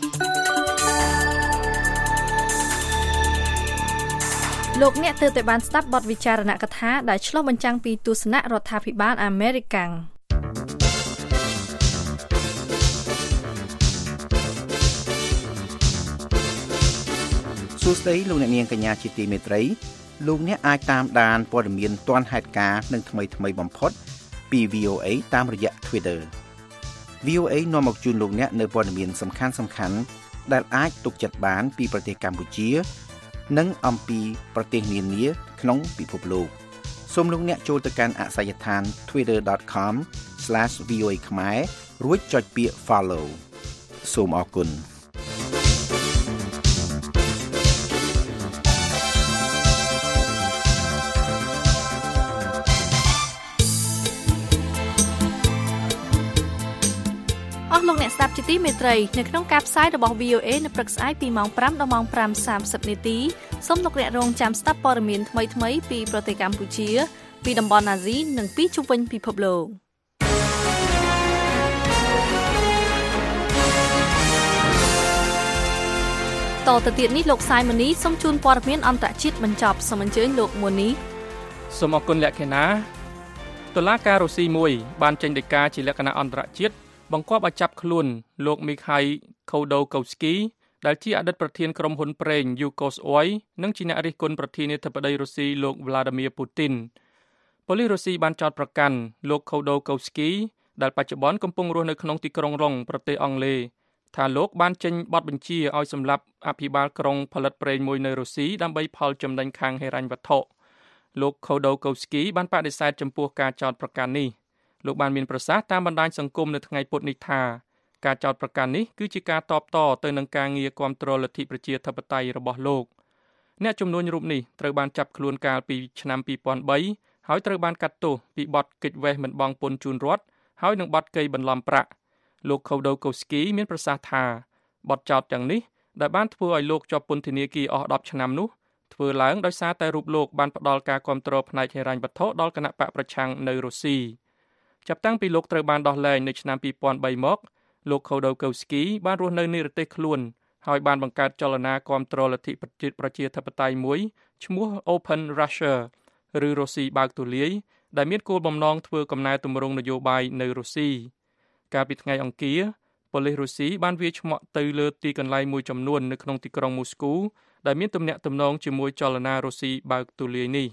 C: លោកអ្នកទើបតែបានស្ដាប់បទវិចារណកថាដែលឆ្លុះបញ្ចាំងពីទស្សនៈរដ្ឋាភិបាលអាមេរិក
I: សួស្តីលោកអ្នកនាងកញ្ញាជាទីមេត្រីលោកអ្នកអាចតាមដានព័ត៌មានទាន់ហេតុការណ៍និងថ្មីថ្មីបំផុតពី វី អូ เอ តាមរយៈ Twitter វី អូ เอ នាំមកជូនលោកអ្នកនៅព័ត៌មានសំខាន់សំខាន់ដែលអាចទុកចិត្តបានពីប្រទេសកម្ពុជានិងអំពីប្រទេសនានាក្នុងពិភពលោកសូមលោកអ្នកចូលទៅកាន់អាសយដ្ឋាន twitter dot com slash v o a ខ្មែររួចចុចពាក្យ follow សូមអរគុណ
C: លោកអ្នកស្ដាប់ជាទីមេត្រីនៅក្នុងការផ្សាយរបស់ វី អូ เอ នៅព្រឹកស្អែកពីម៉ោងfiveដល់ម៉ោងfiveសាមសិបនាទីសូមលោកអ្នករងចាំស្ដាប់ព័ត៌មានថ្មីៗពីប្រទេសកម្ពុជាពីតំបន់អាស៊ីនិងពីជុំវិញពិភពលោកតទៅទៀតនេះលោកសាយម៉ូនីសូមជូនព័ត៌មានអន្តរជាតិបញ្ចប់សូមអញ្ជើញលោកម៉ូនី
D: សូមអរគុណលក្ខិណាតុលាការរុស្ស៊ីមួយបានចេញដីកាជាលក្ខណៈអន្តរជាតិបង្គាប់ឲ្យចាប់ខ្លួនលោកមីខៃខូដូកូស្គីដែលជាអតីតប្រធានក្រុមហ៊ុនប្រេង Yukos-Oil និងជាអ្នករិះគន់ប្រធានាធិបតីរុស្ស៊ីលោក Vladimir Putin ប៉ូលីសរុស្ស៊ីបានចោទប្រកាន់លោកខូដូកូស្គីដែលបច្ចុប្បន្នកំពុងរស់នៅក្នុងទីក្រុងរុងប្រទេសអង់គ្លេសថាលោកបានចេញបទបញ្ជាឲ្យសម្លាប់អភិបាលក្រុងផលិតប្រេងមួយនៅរុស្ស៊ីដើម្បីផលចំណេញខាងហិរញ្ញវត្ថុលោក Khodorkovsky បានបដិសេធចំពោះការចោទប្រកាន់នេះលោកបានមានប្រសាសន៍តាមបណ្ដាញសង្គមនៅថ្ងៃពុធនេះថាការចោទប្រកាន់នេះគឺជាការតបតទៅនឹងការងារគាំទ្រលទ្ធិប្រជាធិបតេយ្យរបស់លោកអ្នកជំនួញរូបនេះត្រូវបានចាប់ខ្លួនកាលពីឆ្នាំពីរពាន់បីហើយត្រូវបានកាត់ទោសពីបទគេចវេះមិនបង់ពន្ធជូនរដ្ឋហើយនឹងបទកេរបន្លំប្រាក់លោក Khodorkovsky មានប្រសាសន៍ថាបទចោទទាំងនេះដែលបានធ្វើឲ្យលោកជាប់ពន្ធនាគារអស់ដប់ឆ្នាំនោះធ្វើឡើងដោយសារតែរូបលោកបានផ្ដល់ការគាំទ្រផ្នែកហិរញ្ញវត្ថុដល់គណៈបកប្រឆាំងនៅរុស្ស៊ីចាប់តាំងពីលោកត្រូវបានដោះលែងនៅឆ្នាំពីរពាន់បីមកលោក Khodorkovsky បានរស់នៅនិរទេសខ្លួនហើយបានបង្កើតចលនាគាំទ្រលទ្ធិប្រជាធិបតេយ្យមួយឈ្មោះ Open Russia ឬរុស្ស៊ីបើកទូលាយដែលមានគោលបំណងធ្វើកំណែទម្រង់នយោបាយនៅរុស្ស៊ីកាលពីថ្ងៃអង្គារប៉ូលីសរុស្ស៊ីបានវាយឆ្មក់ទៅលើទីកន្លែងមួយចំនួននៅក្នុងទីក្រុងមូស្គូដែលមានទំនាក់ទំនងជាមួយចលនារុស្ស៊ីបើកទូលាយនេះ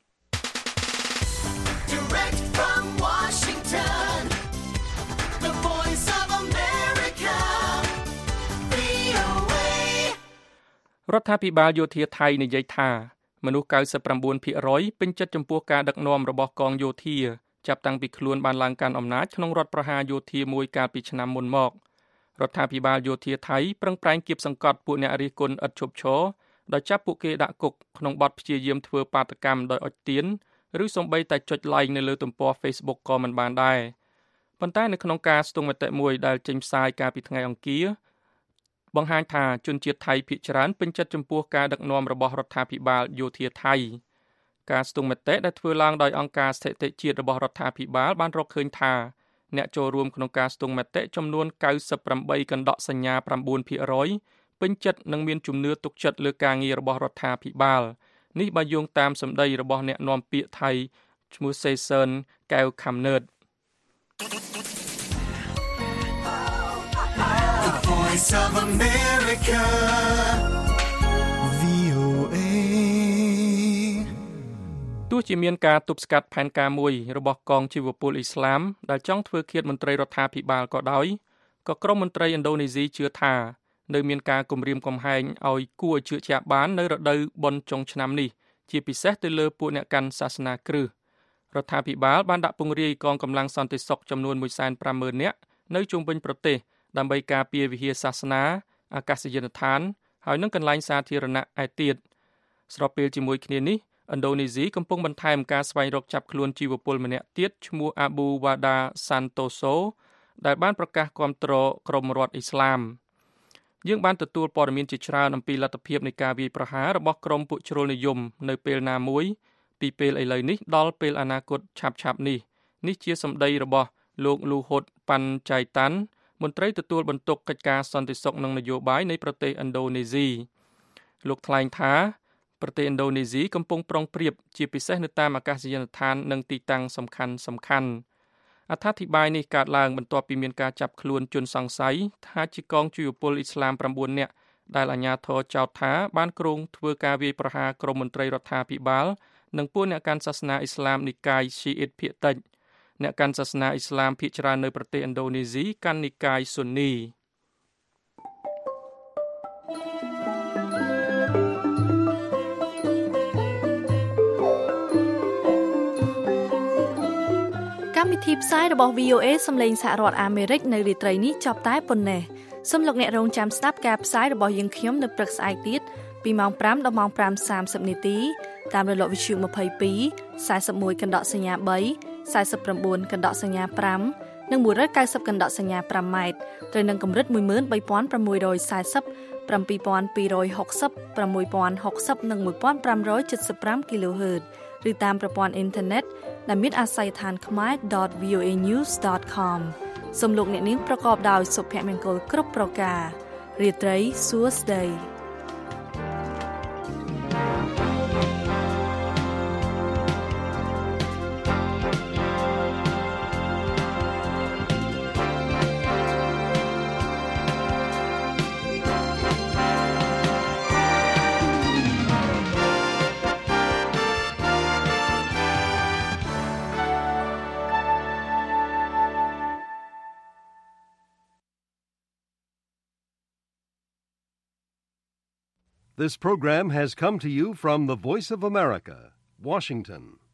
D: រដ្ឋាភិបាលយោធាថៃនិយាយថាមនុស្ស កៅសិបប្រាំបួនភាគរយ ពេញចិត្តចំពោះការដឹកនាំរបស់កងយោធាចាប់តាំងពីខ្លួនបានឡើងកាន់អំណាចក្នុងរដ្ឋប្រហារយោធាមួយកាលពីឆ្នាំមុនមករដ្ឋាភិបាលយោធាថៃប្រឹងប្រែងគៀបសង្កត់ពួកអ្នករិះគន់ឥតឈប់ឈរដោយចាប់ពួកគេដាក់គុកក្នុងបទព្យាយាមធ្វើបាតកម្មដោយអុជទៀនឬសូម្បីតែចុច like នៅលើទំព័រ Facebook ក៏មិនបានដែរប៉ុន្តែនៅក្នុងការស្ទង់មតិមួយដែលចេញផ្សាយកាលពីថ្ងៃអង្គារបង្ហាញថាជនជាតិថៃភាគច្រើនពេញចិត្តចំពោះការដឹកនាំរបស់រដ្ឋាភិបាលយោធាថៃការស្ទង់មតិដែលធ្វើឡើងដោយអង្គការស្ថិតិជាតិរបស់រដ្ឋាភិបាលបានរកឃើញថាអ្នកចូលរួមក្នុងការស្ទង់មតិចំនួន កៅសិបប្រាំបី កណ្ដកសញ្ញា ប្រាំបួនភាគរយ ពេញចិត្តនិងមានជំនឿទុកចិត្តលើការងាររបស់រដ្ឋាភិបាលនេះបើយោងតាមសម្ដីរបស់អ្នកនាំពាក្យថៃឈ្មោះសេសឺនកែវខំណឺតVoice of America វី អូ เอ ទោះជាមានការទប់ស្កាត់ផែនការមួយរបស់កងជីវពលអ៊ីស្លាមដែលចង់ធ្វើឃាតមន្ត្រីរដ្ឋាភិបាលក៏ដោយក៏ក្រុមមន្ត្រីឥណ្ឌូនេស៊ីជឿថានៅមានការគំរាមកំហែងឲ្យគួរជឿជាក់បាននៅរដូវបុណ្យចុងឆ្នាំនេះជាពិសេសទៅលើពួកអ្នកកាន់សាសនាគ្រឹះរដ្ឋាភិបាលបានដាក់ពង្រាយកងកម្លាំងសន្តិសុខចំនួន មួយសែនប្រាំម៉ឺន នាក់នៅជុំវិញប្រទេសដើម្បីការពារវិហារសាសនាអាកាសយានដ្ឋានហើយនិងកន្លែងសាធារណៈឯទៀតស្របពេលជាមួយគ្នានេះឥណ្ឌូនេស៊ីកំពុងបន្ថែមការស្វែងរកចាប់ខ្លួនជីវពលម្នាក់ទៀតឈ្មោះ Abu Wada Santoso ដែលបានប្រកាសគាំទ្រក្រុមរដ្ឋអ៊ីស្លាមយើងបានទទួលព័ត៌មានជាច្រើនអំពីលទ្ធភាពនៃការវាយប្រហាររបស់ក្រុមពួកជ្រុលនិយមនៅពេលណាមួយពីពេលឥឡូវនេះដល់ពេលអនាគតឆាប់ៗនេះនេះជាសម្ដីរបស់លោក Luhut Panjaitanមន្ត្រីទទួលបន្ទុកកិច្ចការសន្តិសុខនិងនយោបាយនៃប្រទេសឥណ្ឌូនេស៊ីលោកថ្លែងថាប្រទេសឥណ្ឌូនេស៊ីកំពុងប្រុងប្រៀបជាពិសេសនៅតាមអាកាសយានដ្ឋាននិងទីតាំងសំខាន់សំខាន់អត្ថាធិប្បាយនេះកើតឡើងបន្ទាប់ពីមានការចាប់ខ្លួនជនសង្ស័យថាជាកងជីវពលអ៊ីស្លាមប្រាំបួននាក់ដែលអាជ្ញាធរចោទថាបានគ្រោងធ្វើការវាយប្រហារក្រុមមន្ត្រីរដ្ឋាភិបាលនិងពួកអ្នកកាន់សាសនាអ៊ីស្លាមនិកាយស៊ីអ៊ីតភាគតិចអ្នកកាន់សាសនាអ៊ីស្លាមភាគច្រើននៅប្រទេសឥណ្ឌូនេស៊ីកាន់និកាយស៊ុននី
C: កម្មវិធីផ្សាយរបស់ វី អូ เอ សំឡេងសហរដ្ឋអាមេរិកនៅរាត្រីនេះចប់តែប៉ុណ្ណេះសូមលោកអ្នករងចាំស្ដាប់ការផ្សាយរបស់យើងខ្ញុំនៅព្រឹកស្អែកទៀតពីម៉ោងប្រាំដល់ម៉ោងប្រាំសាមសិបនាទីតាមរលកវិទ្យុម្ភៃពីរ សែនសិបមួយ កណ្ដកសញ្ញា3 សែនសិបប្រាំបួន កណ្ដកសញ្ញា5និងមួយរយកៅសិបកណ្ដកសញ្ញា5ម៉ែត្រត្រូវនឹងកម្រិត មួយម៉ឺនបីពាន់ប្រាំមួយរយសែសិប ប្រាំពីរពាន់ពីររយហុកសិប ប្រាំមួយពាន់ហុកសិប និងមួយពាន់ប្រាំរយចិតសិបប្រាំ គីឡូហឺតឬតាមប្រព័ន្ធអ៊ីនធឺណិតដែលមានអាស័យដ្ឋាន ខ្មែរ ដត វី អូ เอ ញូស ដត ខម សូមលោកអ្នកនាងប្រកបដោយសុភមង្គលគ្រប់ប្រការរាត្រីសួស្តី
E: This program has come to you from the Voice of America, Washington.